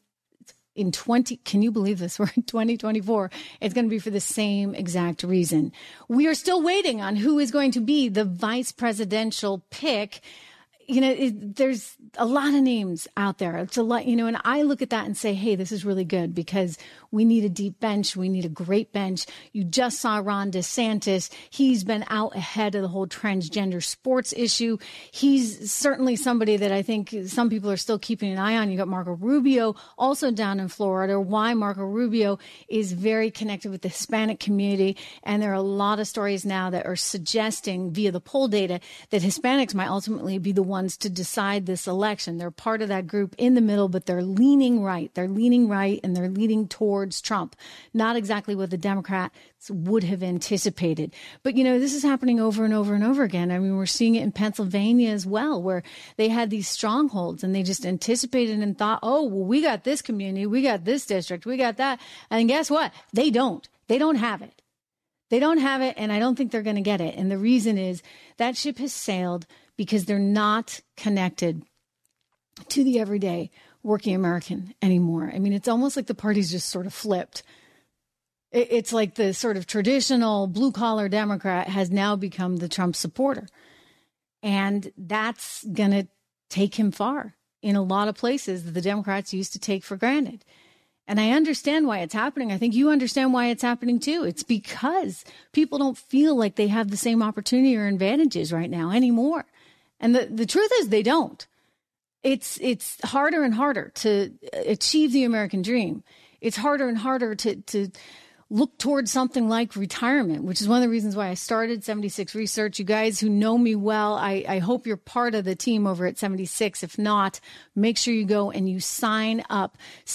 can you believe this? We're in 2024. It's going to be for the same exact reason. We are still waiting on who is going to be the vice presidential pick. There's a lot of names out there. It's a lot, and I look at that and say, hey, this is really good because we need a deep bench. We need a great bench. You just saw Ron DeSantis. He's been out ahead of the whole transgender sports issue. He's certainly somebody that I think some people are still keeping an eye on. You got Marco Rubio also down in Florida. Why Marco Rubio is very connected with the Hispanic community. And there are a lot of stories now that are suggesting via the poll data that Hispanics might ultimately be the ones to decide this election. They're part of that group in the middle, but they're leaning right. They're leaning right, and they're leaning towards Trump. Not exactly what the Democrats would have anticipated. But, this is happening over and over and over again. I mean, we're seeing it in Pennsylvania as well, where they had these strongholds and they just anticipated and thought, oh, well, we got this community, we got this district, we got that. And guess what? They don't. They don't have it. They don't have it, and I don't think they're going to get it. And the reason is that ship has sailed because they're not connected to the everyday working American anymore. I mean, it's almost like the party's just sort of flipped. It's like the sort of traditional blue-collar Democrat has now become the Trump supporter. And that's going to take him far. in a lot of places that the Democrats used to take for granted. And I understand why it's happening. I think you understand why it's happening too. It's because people don't feel like they have the same opportunity or advantages right now anymore. And the truth is they don't. It's harder and harder to achieve the American dream. It's harder and harder to look towards something like retirement, which is one of the reasons why I started 76 Research. You guys who know me well, I hope you're part of the team over at 76. If not, make sure you go and you sign up.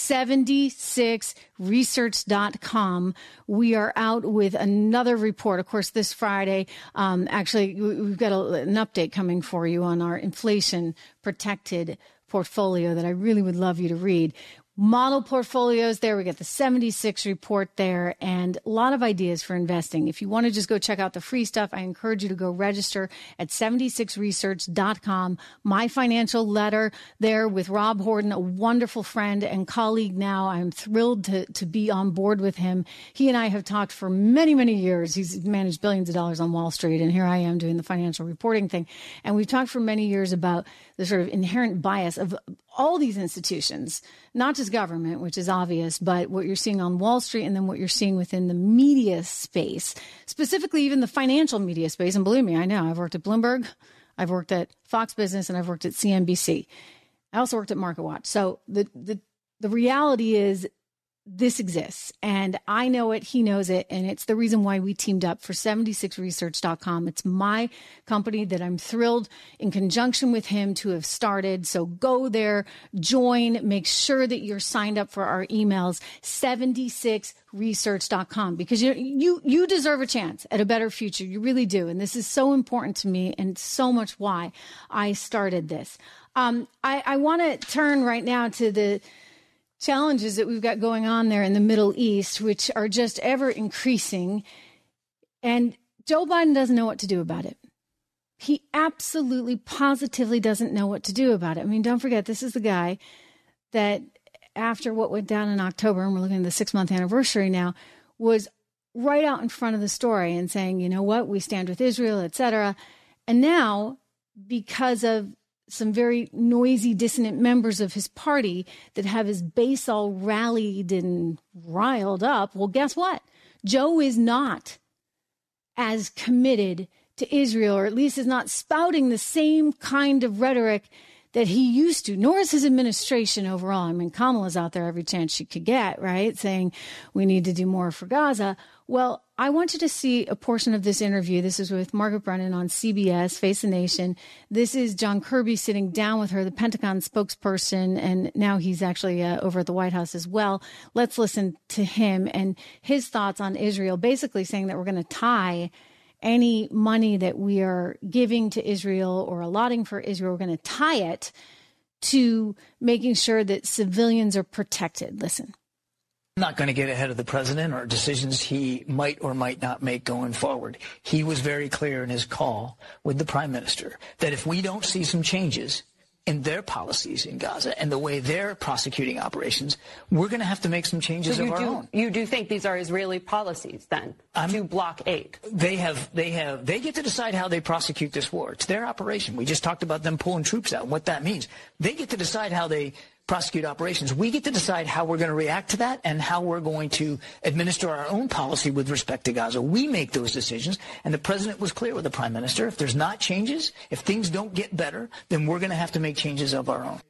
76research.com. We are out with another report, of course, this Friday. Actually, we've got an update coming for you on our inflation protected portfolio that I really would love you to read. Model portfolios there. We got the 76 report there and a lot of ideas for investing. If you want to just go check out the free stuff, I encourage you to go register at 76research.com. My financial letter there with Rob Horton, a wonderful friend and colleague now. I'm thrilled to be on board with him. He and I have talked for many, many years. He's managed billions of dollars on Wall Street, and here I am doing the financial reporting thing. And we've talked for many years about the sort of inherent bias of all these institutions, not just government, which is obvious, but what you're seeing on Wall Street and then what you're seeing within the media space, specifically even the financial media space. And believe me, I know I've worked at Bloomberg, I've worked at Fox Business, and I've worked at CNBC. I also worked at MarketWatch. So the reality is this exists, and I know it, he knows it, and it's the reason why we teamed up for 76research.com. It's my company that I'm thrilled in conjunction with him to have started. So go there, join, make sure that you're signed up for our emails, 76research.com, because you deserve a chance at a better future. You really do, and this is so important to me and so much why I started this. I want to turn right now to the challenges that we've got going on there in the Middle East, which are just ever increasing. And Joe Biden doesn't know what to do about it. He absolutely, positively doesn't know what to do about it. I mean, don't forget, this is the guy that after what went down in October, and we're looking at the 6-month anniversary now, was right out in front of the story and saying, you know what, we stand with Israel, etc. And now, because of some very noisy, dissonant members of his party that have his base all rallied and riled up, well, guess what? Joe is not as committed to Israel, or at least is not spouting the same kind of rhetoric that he used to, nor is his administration overall. I mean, Kamala's out there every chance she could get, right, saying we need to do more for Gaza. Well, I want you to see a portion of this interview. This is with Margaret Brennan on CBS, Face the Nation. This is John Kirby sitting down with her, the Pentagon spokesperson, and now he's actually over at the White House as well. Let's listen to him and his thoughts on Israel, basically saying that we're going to tie any money that we are giving to Israel or allotting for Israel, we're going to tie it to making sure that civilians are protected. Listen. I'm not going to get ahead of the president or decisions he might or might not make going forward. He was very clear in his call with the prime minister that if we don't see some changes in their policies in Gaza and the way they're prosecuting operations, we're going to have to make some changes of our own. You do think these are Israeli policies, then, to block aid? They get to decide how they prosecute this war. It's their operation. We just talked about them pulling troops out and what that means. They get to decide how they prosecute operations. We get to decide how we're going to react to that and how we're going to administer our own policy with respect to Gaza. We make those decisions, and the president was clear with the prime minister. If there's not changes, if things don't get better, then we're going to have to make changes of our own.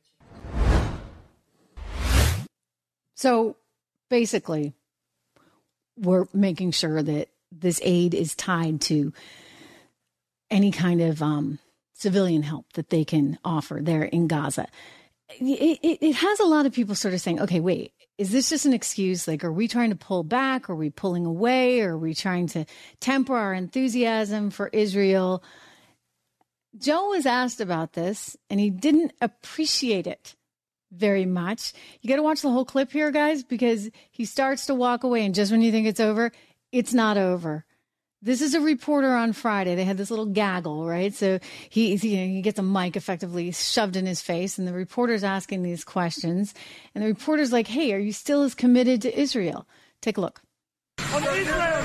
So basically, we're making sure that this aid is tied to any kind of civilian help that they can offer there in Gaza. It has a lot of people sort of saying, okay, wait, is this just an excuse? Like, are we trying to pull back? Are we pulling away? Or are we trying to temper our enthusiasm for Israel? Joe was asked about this, and he didn't appreciate it very much. You got to watch the whole clip here, guys, because he starts to walk away, and just when you think it's over, it's not over. This is a reporter on Friday. They had this little gaggle, right? So he gets a mic effectively shoved in his face, and the reporter's asking these questions. And the reporter's like, hey, are you still as committed to Israel? Take a look. On Israel,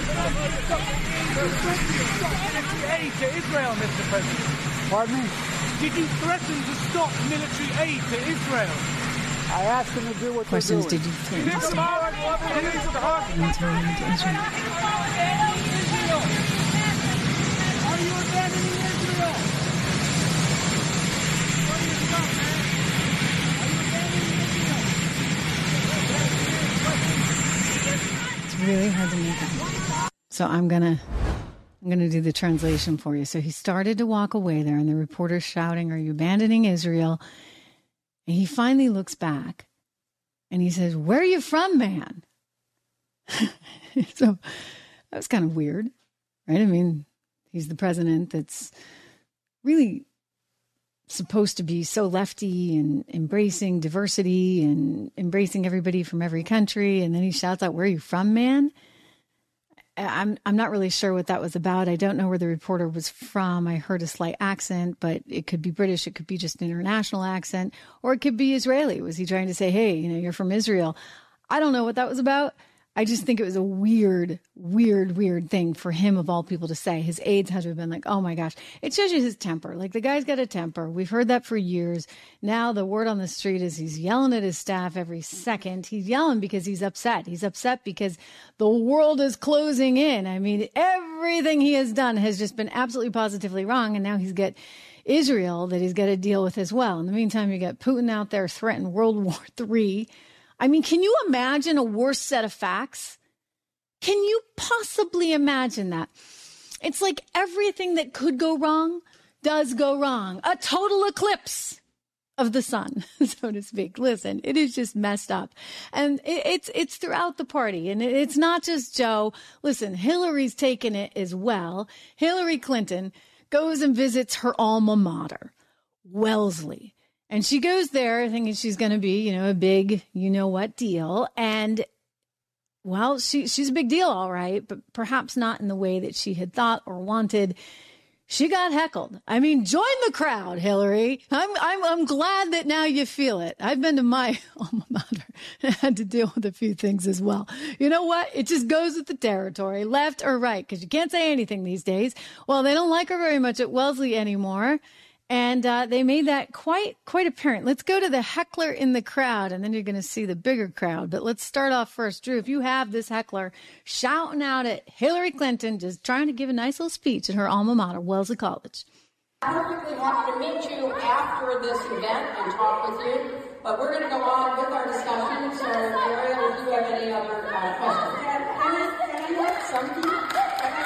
Mr. President. Mr. President. Did you threaten to stop military aid to Israel? I asked them to do what Questions, they're doing. did you threaten to stop military aid to Israel? Are you abandoning Israel? What do you stop, man? Are you abandoning Israel? It's really hard to make out. So I'm gonna do the translation for you. So he started to walk away there, and the reporter's shouting, "Are you abandoning Israel?" And he finally looks back, and he says, "Where are you from, man?" So that was kind of weird, right? I mean, he's the president that's really supposed to be so lefty and embracing diversity and embracing everybody from every country, and then he shouts out, "Where are you from, man?" I'm not really sure what that was about. I don't know where the reporter was from. I heard a slight accent, but it could be British. It could be just an international accent, or it could be Israeli. Was he trying to say, "Hey, you're from Israel"? I don't know what that was about. I just think it was a weird thing for him, of all people, to say. His aides had to have been like, "Oh my gosh." It shows you his temper. Like, the guy's got a temper. We've heard that for years. Now the word on the street is he's yelling at his staff every second. He's yelling because he's upset. He's upset because the world is closing in. I mean, everything he has done has just been absolutely positively wrong. And now he's got Israel that he's got to deal with as well. In the meantime, you got Putin out there threatening World War III. I mean, can you imagine a worse set of facts? Can you possibly imagine that? It's like everything that could go wrong does go wrong. A total eclipse of the sun, so to speak. Listen, it is just messed up. And it's throughout the party. And it's not just Joe. Listen, Hillary's taken it as well. Hillary Clinton goes and visits her alma mater, Wellesley. And she goes there thinking she's going to be, a big, what deal. And, well, she's a big deal, all right, but perhaps not in the way that she had thought or wanted. She got heckled. I mean, join the crowd, Hillary. I'm glad that now you feel it. I've been to my alma mater and had to deal with a few things as well. You know what? It just goes with the territory, left or right, because you can't say anything these days. Well, they don't like her very much at Wellesley anymore. And they made that quite apparent. Let's go to the heckler in the crowd, and then you're going to see the bigger crowd. But let's start off first. Drew, if you have this heckler shouting out at Hillary Clinton, just trying to give a nice little speech at her alma mater, Wellesley College. I'm perfectly happy to meet you after this event and talk with you, but we're going to go on with our discussion. So, Ariel, if you have any other questions. Can I have something?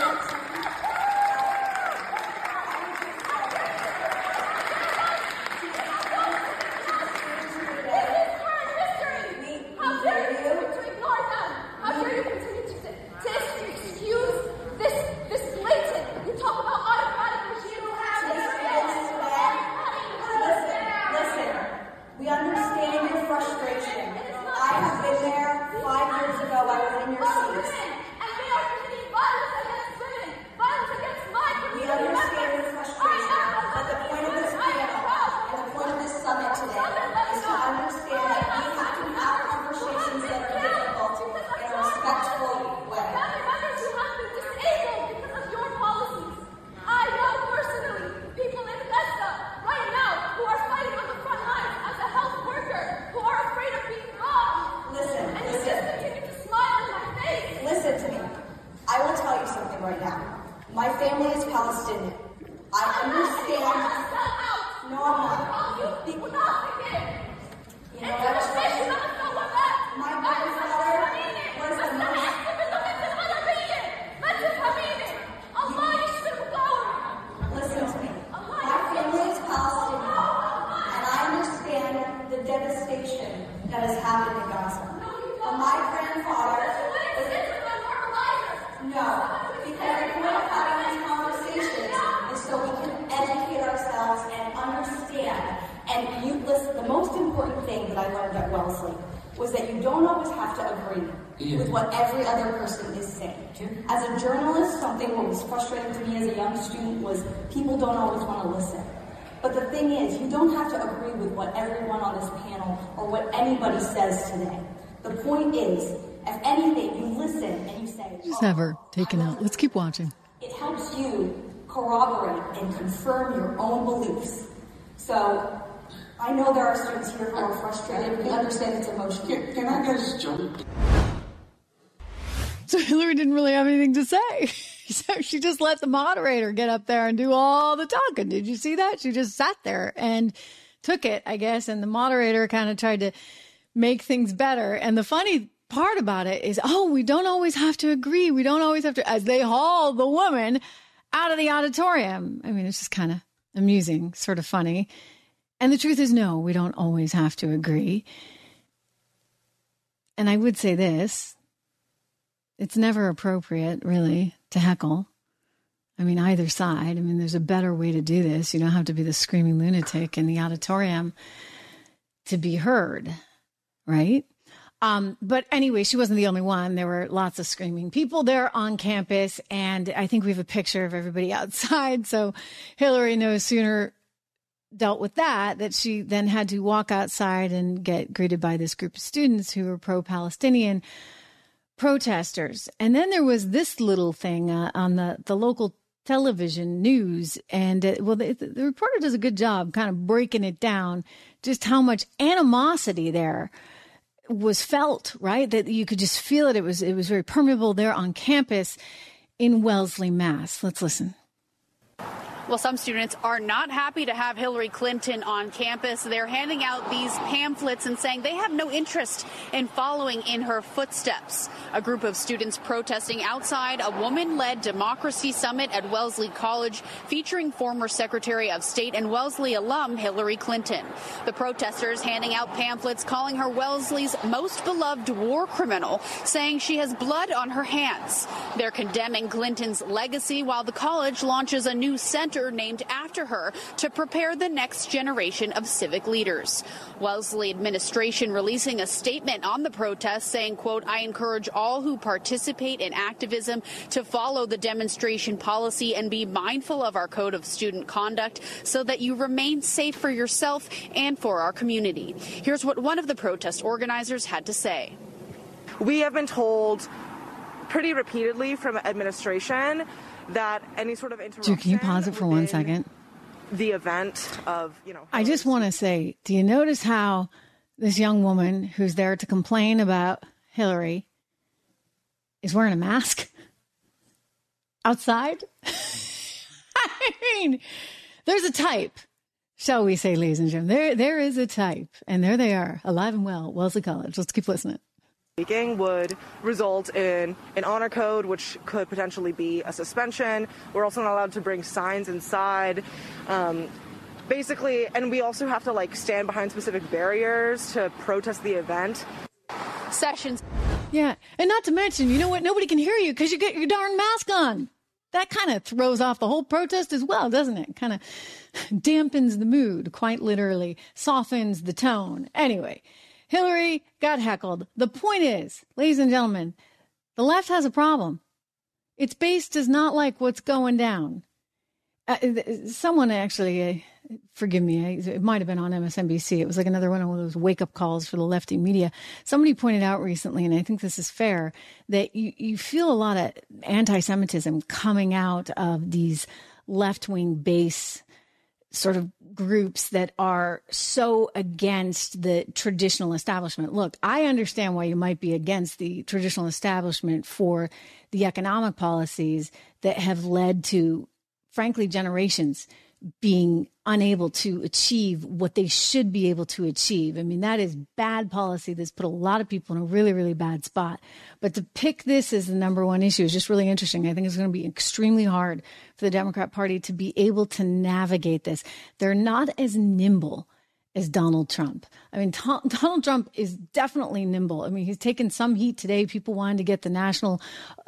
People don't always want to listen. But the thing is, you don't have to agree with what everyone on this panel or what anybody says today. The point is, if anything, you listen and you say... Just have her taken out. Let's keep watching. It helps you corroborate and confirm your own beliefs. So I know there are students here who are frustrated. We understand it's emotional. Can I just jump? So Hillary didn't really have anything to say. So she just let the moderator get up there and do all the talking. Did you see that? She just sat there and took it, I guess. And the moderator kind of tried to make things better. And the funny part about it is, we don't always have to agree. We don't always have to, as they haul the woman out of the auditorium. I mean, it's just kind of amusing, sort of funny. And the truth is, no, we don't always have to agree. And I would say this. It's never appropriate, really, to heckle. I mean, either side. I mean, there's a better way to do this. You don't have to be the screaming lunatic in the auditorium to be heard, right? But anyway, she wasn't the only one. There were lots of screaming people there on campus, and I think we have a picture of everybody outside. So Hillary no sooner dealt with that she then had to walk outside and get greeted by this group of students who were pro-Palestinian protesters. And then there was this little thing on the local television news. And the reporter does a good job kind of breaking it down, just how much animosity there was felt, right? That you could just feel it. It was very permeable there on campus in Wellesley, Mass. Let's listen. Well, some students are not happy to have Hillary Clinton on campus. They're handing out these pamphlets and saying they have no interest in following in her footsteps. A group of students protesting outside a woman-led democracy summit at Wellesley College featuring former Secretary of State and Wellesley alum Hillary Clinton. The protesters handing out pamphlets calling her Wellesley's most beloved war criminal, saying she has blood on her hands. They're condemning Clinton's legacy while the college launches a new center named after her to prepare the next generation of civic leaders. Wellesley administration releasing a statement on the protest saying, quote, I encourage all who participate in activism to follow the demonstration policy and be mindful of our code of student conduct so that you remain safe for yourself and for our community. Here's what one of the protest organizers had to say. We have been told pretty repeatedly from administration that any sort of interruption. Can you pause it for 1 second? The event of, I just want to say, do you notice how this young woman who's there to complain about Hillary is wearing a mask outside? I mean, there's a type, shall we say, ladies and gentlemen. There is a type, and there they are, alive and well, Wellesley College. Let's keep listening. Speaking would result in an honor code, which could potentially be a suspension. We're also not allowed to bring signs inside. Basically, and we also have to stand behind specific barriers to protest the event. Sessions. Yeah, and not to mention, you know what? Nobody can hear you because you get your darn mask on. That kind of throws off the whole protest as well, doesn't it? Kind of dampens the mood, quite literally, softens the tone. Anyway, Hillary got heckled. The point is, ladies and gentlemen, the left has a problem. Its base does not like what's going down. Someone actually, forgive me, it might have been on MSNBC. It was like another one of those wake-up calls for the lefty media. Somebody pointed out recently, and I think this is fair, that you feel a lot of anti-Semitism coming out of these left-wing base sort of groups that are so against the traditional establishment. Look, I understand why you might be against the traditional establishment for the economic policies that have led to, frankly, generations being unable to achieve what they should be able to achieve. I mean, that is bad policy that's put a lot of people in a really, really bad spot. But to pick this as the number one issue is just really interesting. I think it's going to be extremely hard for the Democrat Party to be able to navigate this. They're not as nimble as Donald Trump. I mean, Donald Trump is definitely nimble. I mean, he's taken some heat today. People wanted to get the national,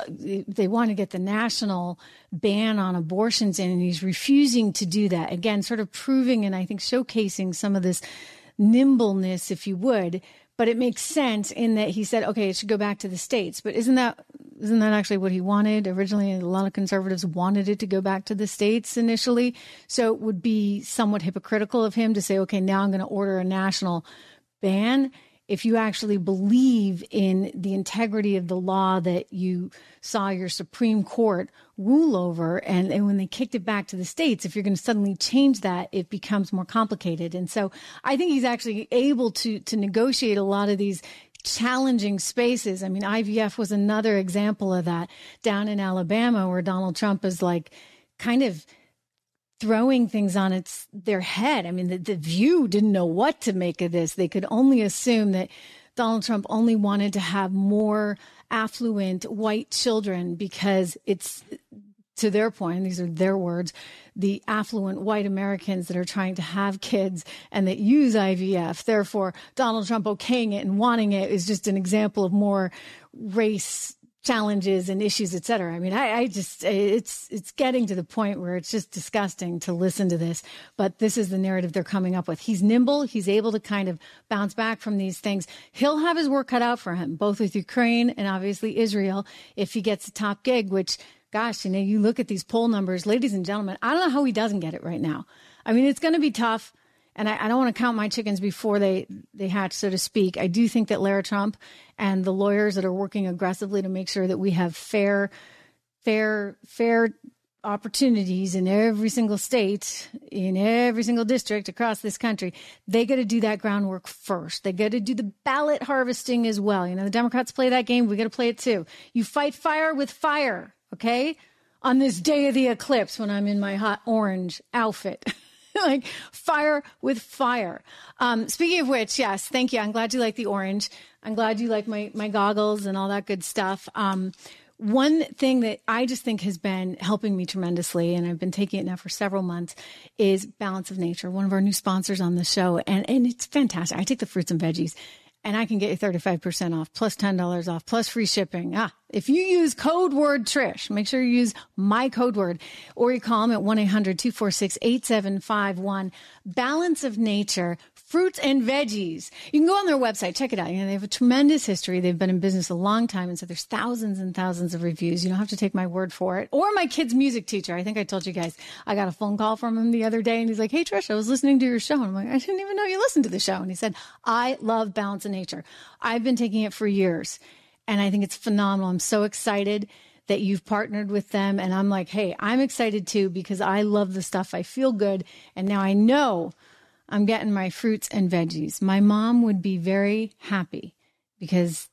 ban on abortions in, and he's refusing to do that. Again, sort of proving and I think showcasing some of this nimbleness, if you would. But it makes sense in that he said, okay, it should go back to the states. But isn't that actually what he wanted? Originally, a lot of conservatives wanted it to go back to the states initially. So it would be somewhat hypocritical of him to say, okay, now I'm going to order a national ban. if you actually believe in the integrity of the law that you saw your Supreme Court rule over, and when they kicked it back to the states, if you're going to suddenly change that, it becomes more complicated. And so I think he's actually able to negotiate a lot of these challenging spaces. I mean, IVF was another example of that down in Alabama, where Donald Trump is like kind of throwing things on their head. I mean, the View didn't know what to make of this. They could only assume that Donald Trump only wanted to have more affluent white children because it's, to their point, these are their words, the affluent white Americans that are trying to have kids and that use IVF. Therefore, Donald Trump okaying it and wanting it is just an example of more race challenges and issues, et cetera. I mean, I just, it's getting to the point where it's just disgusting to listen to this, but this is the narrative they're coming up with. He's nimble. He's able to kind of bounce back from these things. He'll have his work cut out for him, both with Ukraine and obviously Israel, if he gets a top gig, which, gosh, you know, you look at these poll numbers, ladies and gentlemen, I don't know how he doesn't get it right now. I mean, it's going to be tough. And I don't want to count my chickens before they hatch, so to speak. I do think that Lara Trump and the lawyers that are working aggressively to make sure that we have fair opportunities in every single state, in every single district across this country, they got to do that groundwork first. They got to do the ballot harvesting as well. You know, the Democrats play that game. We got to play it too. You fight fire with fire, okay? On this day of the eclipse when I'm in my hot orange outfit. Like fire with fire. Speaking of which, yes, thank you. I'm glad you like the orange. I'm glad you like my goggles and all that good stuff. One thing that I just think has been helping me tremendously, and I've been taking it now for several months, is Balance of Nature, one of our new sponsors on the show. And it's fantastic. I take the fruits and veggies, and I can get you 35% off, plus $10 off, plus free shipping. If you use code word Trish, make sure you use my code word, or you call them at 1-800-246-8751. Balance of Nature, fruits and veggies. You can go on their website, check it out. You know, they have a tremendous history. They've been in business a long time, and so there's thousands and thousands of reviews. You don't have to take my word for it. Or my kid's music teacher. I think I told you guys, I got a phone call from him the other day, and he's like, "Hey, Trish, I was listening to your show." And I'm like, "I didn't even know you listened to the show." And he said, "I love Balance of Nature. I've been taking it for years, and I think it's phenomenal. I'm so excited that you've partnered with them." And I'm like, hey, I'm excited too, because I love the stuff. I feel good. And now I know I'm getting my fruits and veggies. My mom would be very happy because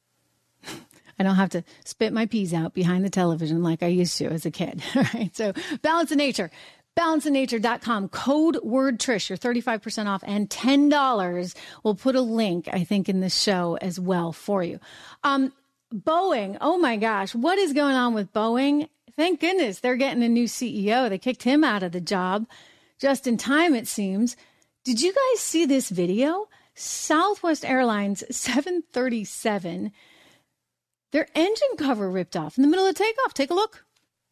I don't have to spit my peas out behind the television like I used to as a kid. All right. So Balance of Nature. balanceofnature.com, code word Trish, you're 35% off, and $10. We'll put a link, I think, in the show as well for you. Boeing, oh my gosh, what is going on with Boeing? Thank goodness they're getting a new CEO. They kicked him out of the job just in time, it seems. Did you guys see this video? Southwest Airlines 737, their engine cover ripped off in the middle of takeoff. Take a look.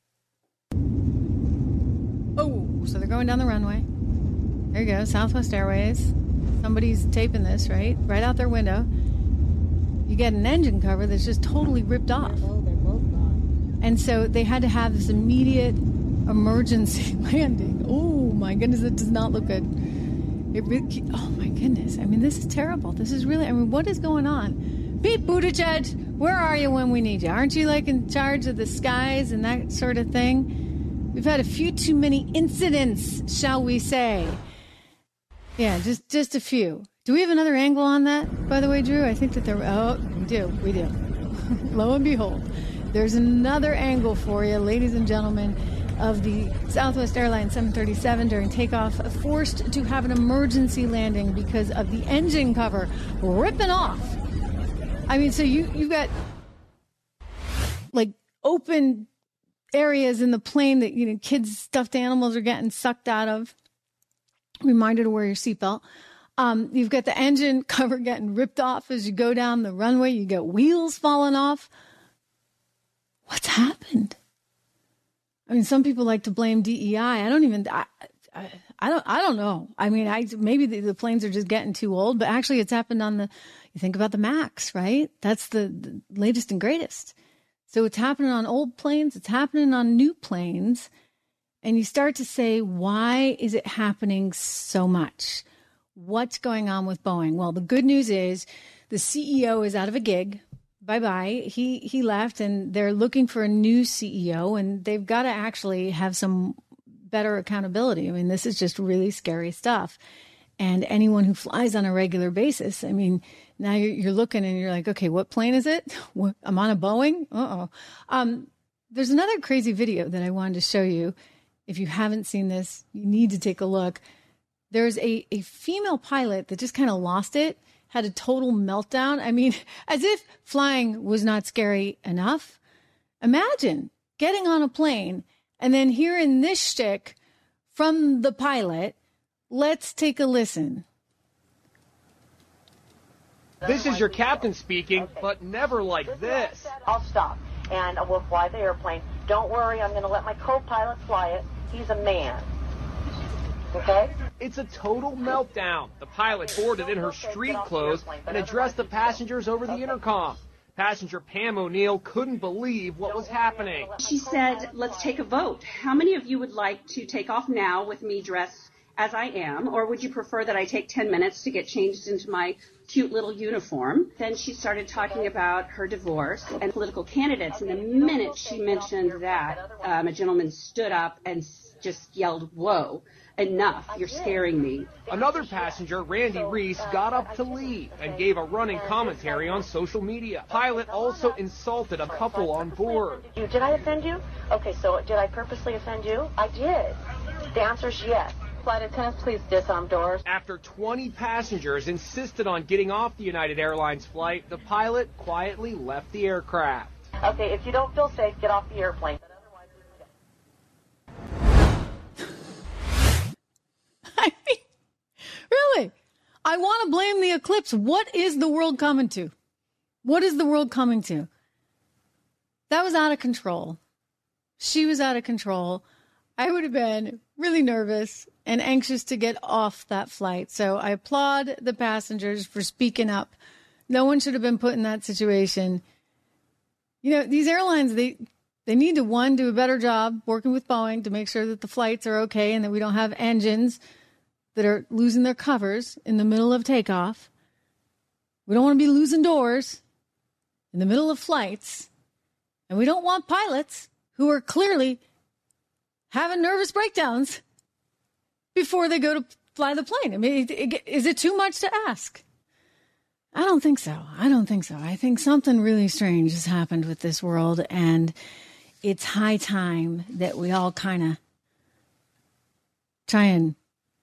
Oh, so they're going down the runway. There you go, Southwest Airways. Somebody's taping this, right out their window. You get an engine cover that's just totally ripped off. They're both gone. And so they had to have this immediate emergency landing. Oh my goodness, it does not look good. Oh my goodness. I mean, this is terrible. This is really, what is going on? Pete Buttigieg, where are you when we need you? Aren't you like in charge of the skies and that sort of thing? We've had a few too many incidents, shall we say. Yeah, just a few. Do we have another angle on that, by the way, Drew? I think that we do. Lo and behold, there's another angle for you, ladies and gentlemen, of the Southwest Airlines 737 during takeoff, forced to have an emergency landing because of the engine cover ripping off. I mean, so you've got like open areas in the plane that, you know, kids' stuffed animals are getting sucked out of. Reminder to wear your seatbelt. You've got the engine cover getting ripped off as you go down the runway. You get wheels falling off. What's happened? I mean, some people like to blame DEI. I don't know. I mean, maybe the planes are just getting too old, but actually it's happened on you think about the MAX, right? That's the latest and greatest. So it's happening on old planes. It's happening on new planes. And you start to say, why is it happening so much? what's going on with Boeing. Well, the good news is the CEO is out of a gig. Bye-bye. He left, and they're looking for a new CEO, and they've got to actually have some better accountability. I mean, this is just really scary stuff. And anyone who flies on a regular basis, I mean, now you're looking and you're like, okay, what plane is it? I'm on a Boeing? There's another crazy video that I wanted to show you. If you haven't seen this, you need to take a look. There's a female pilot that just kind of lost it, had a total meltdown. I mean, as if flying was not scary enough. Imagine getting on a plane and then hearing this shtick from the pilot. Let's take a listen. This is your captain speaking, but never like this. I'll stop and we'll fly the airplane. Don't worry, I'm going to let my co-pilot fly it. He's a man. Okay? It's a total meltdown. The pilot boarded in her street clothes and addressed the passengers over the intercom. Passenger Pam O'Neill couldn't believe what was happening. She said, let's take a vote. How many of you would like to take off now with me dressed as I am, or would you prefer that I take 10 minutes to get changed into my cute little uniform? Then she started talking about her divorce and political candidates, and the minute she mentioned that, a gentleman stood up and just yelled, whoa, enough, you're scaring me. Another passenger, Randy Reese, got up to leave and gave a running commentary on social media. Pilot also insulted a couple on board. Did I offend you? Okay, so did I purposely offend you? I did. The answer is yes. Flight attendants, please disarm doors. After 20 passengers insisted on getting off the United Airlines flight, the pilot quietly left the aircraft. Okay, if you don't feel safe, get off the airplane. I mean, really, I want to blame the eclipse. What is the world coming to? What is the world coming to? That was out of control. She was out of control. I would have been really nervous and anxious to get off that flight. So I applaud the passengers for speaking up. No one should have been put in that situation. You know, these airlines, they need to, one, do a better job working with Boeing to make sure that the flights are okay and that we don't have engines that are losing their covers in the middle of takeoff. We don't want to be losing doors in the middle of flights. And we don't want pilots who are clearly having nervous breakdowns before they go to fly the plane. I mean, is it too much to ask? I don't think so. I think something really strange has happened with this world, and it's high time that we all kind of try and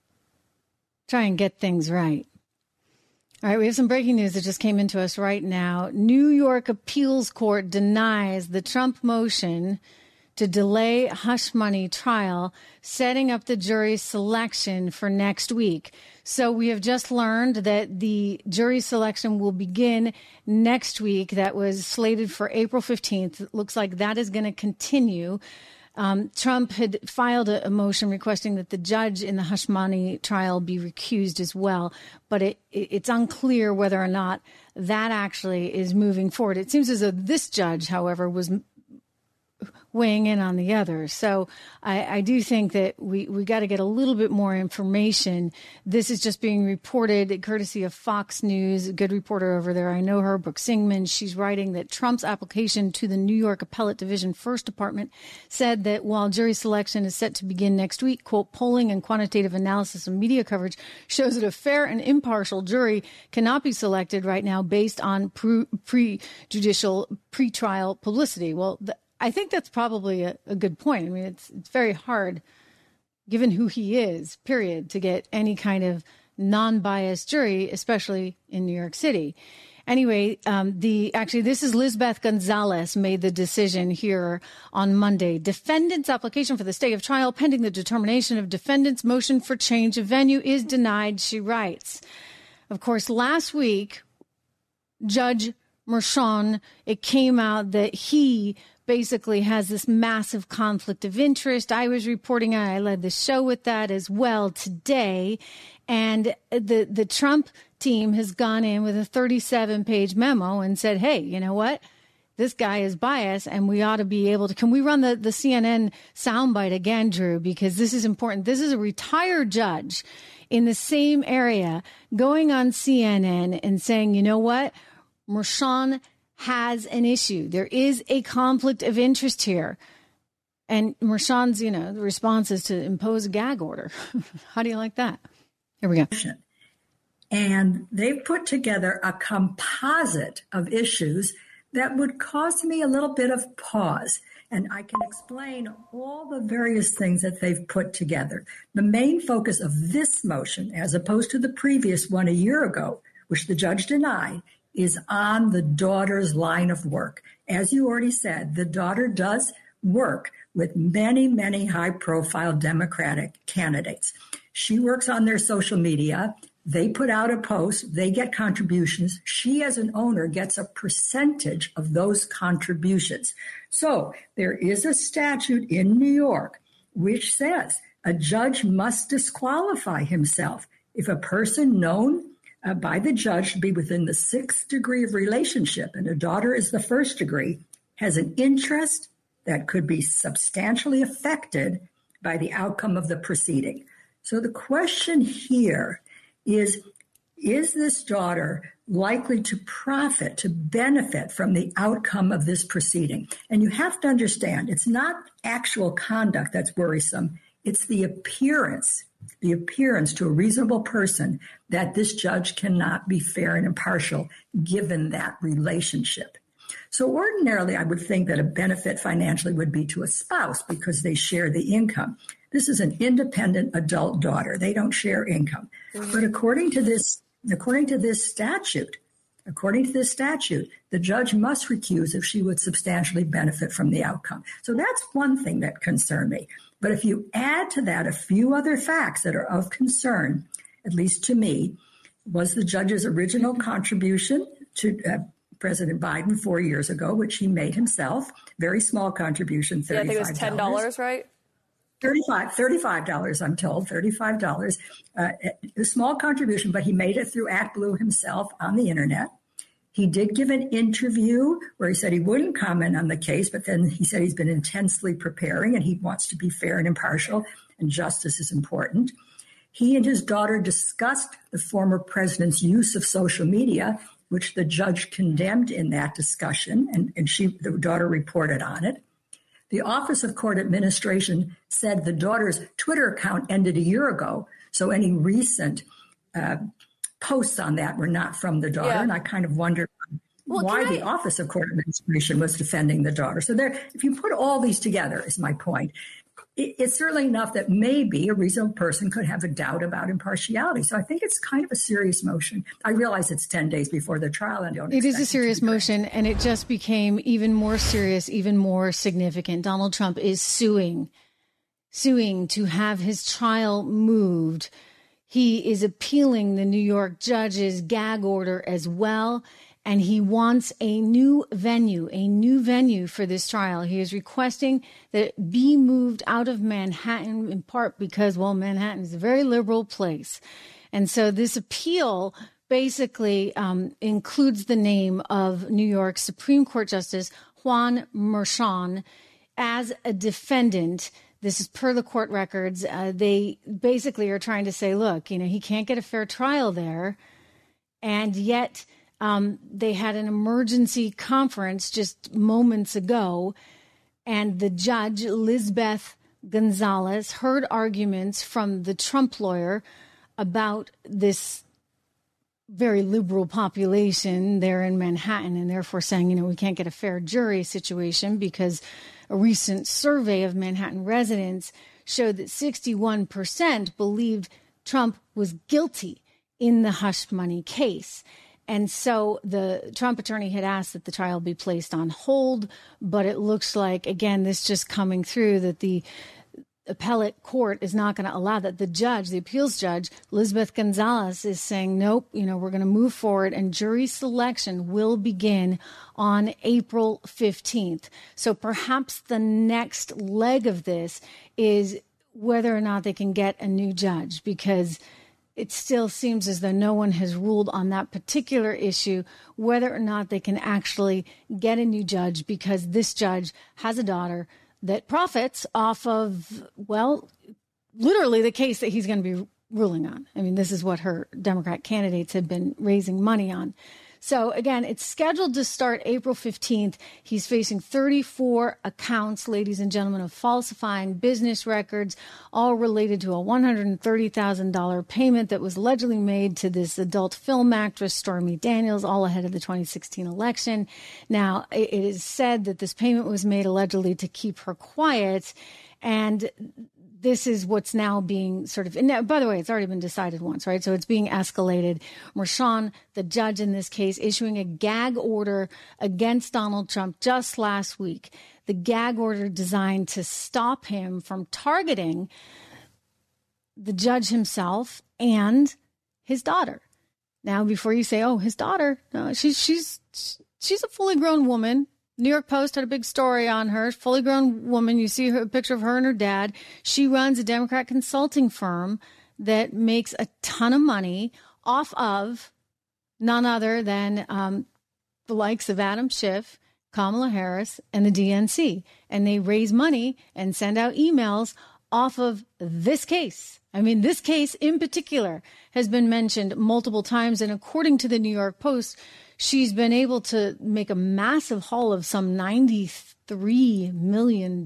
get things right. All right, we have some breaking news that just came into us right now. New York Appeals Court denies the Trump motion to delay hush money trial, setting up the jury selection for next week. So we have just learned that the jury selection will begin next week. That was slated for April 15th. It looks like that is going to continue. Trump had filed a motion requesting that the judge in the hush money trial be recused as well. But it's unclear whether or not that actually is moving forward. It seems as though this judge, however, was weighing in on the others. So I do think that we got to get a little bit more information. This is just being reported courtesy of Fox News, a good reporter over there. I know her, Brooke Singman. She's writing that Trump's application to the New York Appellate Division First Department said that while jury selection is set to begin next week, quote, polling and quantitative analysis of media coverage shows that a fair and impartial jury cannot be selected right now based on pre-trial publicity. Well, I think that's probably a good point. I mean, it's very hard, given who he is, period, to get any kind of non-biased jury, especially in New York City. Anyway, this is Lizbeth Gonzalez made the decision here on Monday. Defendant's application for the stay of trial pending the determination of defendant's motion for change of venue is denied, she writes. Of course, last week, Judge Merchan, it came out that he basically has this massive conflict of interest. I was reporting on it. I led the show with that as well today. And the Trump team has gone in with a 37-page memo and said, hey, you know what? this guy is biased and we ought to be able to. Can we run the CNN soundbite again, Drew? Because this is important. This is a retired judge in the same area going on CNN and saying, you know what? Merchan has an issue. There is a conflict of interest here. And Merchan's, the response is to impose a gag order. How do you like that? Here we go. And they've put together a composite of issues that would cause me a little bit of pause. And I can explain all the various things that they've put together. The main focus of this motion, as opposed to the previous one a year ago, which the judge denied, is on the daughter's line of work. As you already said, the daughter does work with many, many high-profile Democratic candidates. She works on their social media. They put out a post. They get contributions. She, as an owner, gets a percentage of those contributions. So there is a statute in New York which says a judge must disqualify himself if a person known by the judge to be within the 6th degree of relationship, and a daughter is the 1st degree, has an interest that could be substantially affected by the outcome of the proceeding. So the question here is this daughter likely to profit, to benefit from the outcome of this proceeding? And you have to understand, it's not actual conduct that's worrisome. It's the appearance to a reasonable person that this judge cannot be fair and impartial given that relationship. So ordinarily, I would think that a benefit financially would be to a spouse because they share the income. This is an independent adult daughter. They don't share income. Mm-hmm. But according to this statute, the judge must recuse if she would substantially benefit from the outcome. So that's one thing that concerned me. But if you add to that a few other facts that are of concern, at least to me, was the judge's original contribution to President Biden 4 years ago, which he made himself, very small contribution, $35. Yeah, I think it was $10, right? $35, I'm told, $35. A small contribution, but he made it through ActBlue himself on the internet. He did give an interview where he said he wouldn't comment on the case, but then he said he's been intensely preparing and he wants to be fair and impartial, and justice is important. He and his daughter discussed the former president's use of social media, which the judge condemned in that discussion, and the daughter reported on it. The Office of Court Administration said the daughter's Twitter account ended a year ago, so any recent posts on that were not from the daughter. Yeah. And I kind of wondered why the Office of Court Administration was defending the daughter. So there, if you put all these together, is my point, it's certainly enough that maybe a reasonable person could have a doubt about impartiality. So I think it's kind of a serious motion. I realize it's 10 days before the trial. And it is a serious motion, and it just became even more serious, even more significant. Donald Trump is suing to have his trial moved. He is appealing the New York judge's gag order as well. And he wants a new venue for this trial. He is requesting that it be moved out of Manhattan, in part because, well, Manhattan is a very liberal place. And so this appeal basically includes the name of New York Supreme Court Justice Juan Merchan as a defendant. This is per the court records. They basically are trying to say, look, he can't get a fair trial there. And yet they had an emergency conference just moments ago, and the judge, Lisbeth Gonzalez, heard arguments from the Trump lawyer about this very liberal population there in Manhattan, and therefore saying, we can't get a fair jury situation because a recent survey of Manhattan residents showed that 61% believed Trump was guilty in the hush money case. And so the Trump attorney had asked that the trial be placed on hold, but it looks like, again, this just coming through, that the appellate court is not going to allow that. The judge, the appeals judge, Lisbeth Gonzalez, is saying, nope, we're going to move forward, and jury selection will begin on April 15th. So perhaps the next leg of this is whether or not they can get a new judge, because it still seems as though no one has ruled on that particular issue, whether or not they can actually get a new judge, because this judge has a daughter that profits off of, well, literally the case that he's going to be ruling on. I mean, this is what her Democrat candidates have been raising money on. So again, it's scheduled to start April 15th. He's facing 34 accounts, ladies and gentlemen, of falsifying business records, all related to a $130,000 payment that was allegedly made to this adult film actress, Stormy Daniels, all ahead of the 2016 election. Now, it is said that this payment was made allegedly to keep her quiet, and this is what's now being sort of, and by the way, it's already been decided once, right? So it's being escalated. Merchan, the judge in this case, issuing a gag order against Donald Trump just last week. The gag order designed to stop him from targeting the judge himself and his daughter. Now, before you say, oh, his daughter, no, she's a fully grown woman. New York Post had a big story on her, fully grown woman. You see a picture of her and her dad. She runs a Democrat consulting firm that makes a ton of money off of none other than the likes of Adam Schiff, Kamala Harris, and the DNC. And they raise money and send out emails off of this case. I mean, this case in particular has been mentioned multiple times. And according to the New York Post, she's been able to make a massive haul of some $93 million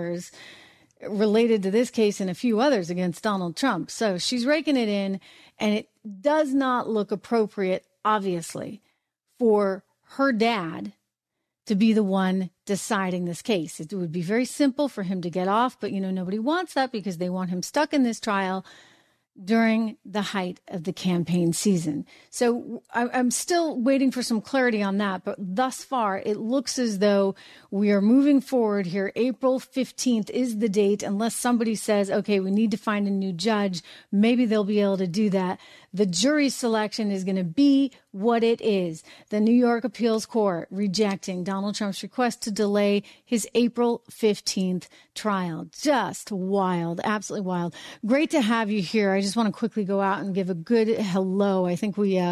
related to this case and a few others against Donald Trump. So she's raking it in, and it does not look appropriate, obviously, for her dad to be the one deciding this case. It would be very simple for him to get off, but, nobody wants that because they want him stuck in this trial during the height of the campaign season. So I'm still waiting for some clarity on that. But thus far, it looks as though we are moving forward here. April 15th is the date, unless somebody says, okay, we need to find a new judge. Maybe they'll be able to do that. The jury selection is going to be what it is. The New York Appeals Court rejecting Donald Trump's request to delay his April 15th trial. Just wild, absolutely wild. Great to have you here. I just want to quickly go out and give a good hello. I think we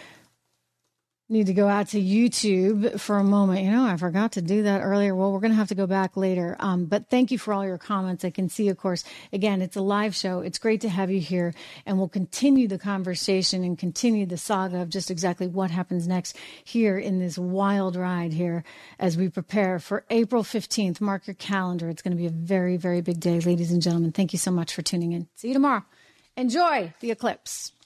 need to go out to YouTube for a moment. I forgot to do that earlier. Well, we're going to have to go back later. But thank you for all your comments. I can see, of course, again, it's a live show. It's great to have you here. And we'll continue the conversation and continue the saga of just exactly what happens next here in this wild ride here as we prepare for April 15th. Mark your calendar. It's going to be a very, very big day, ladies and gentlemen. Thank you so much for tuning in. See you tomorrow. Enjoy the eclipse.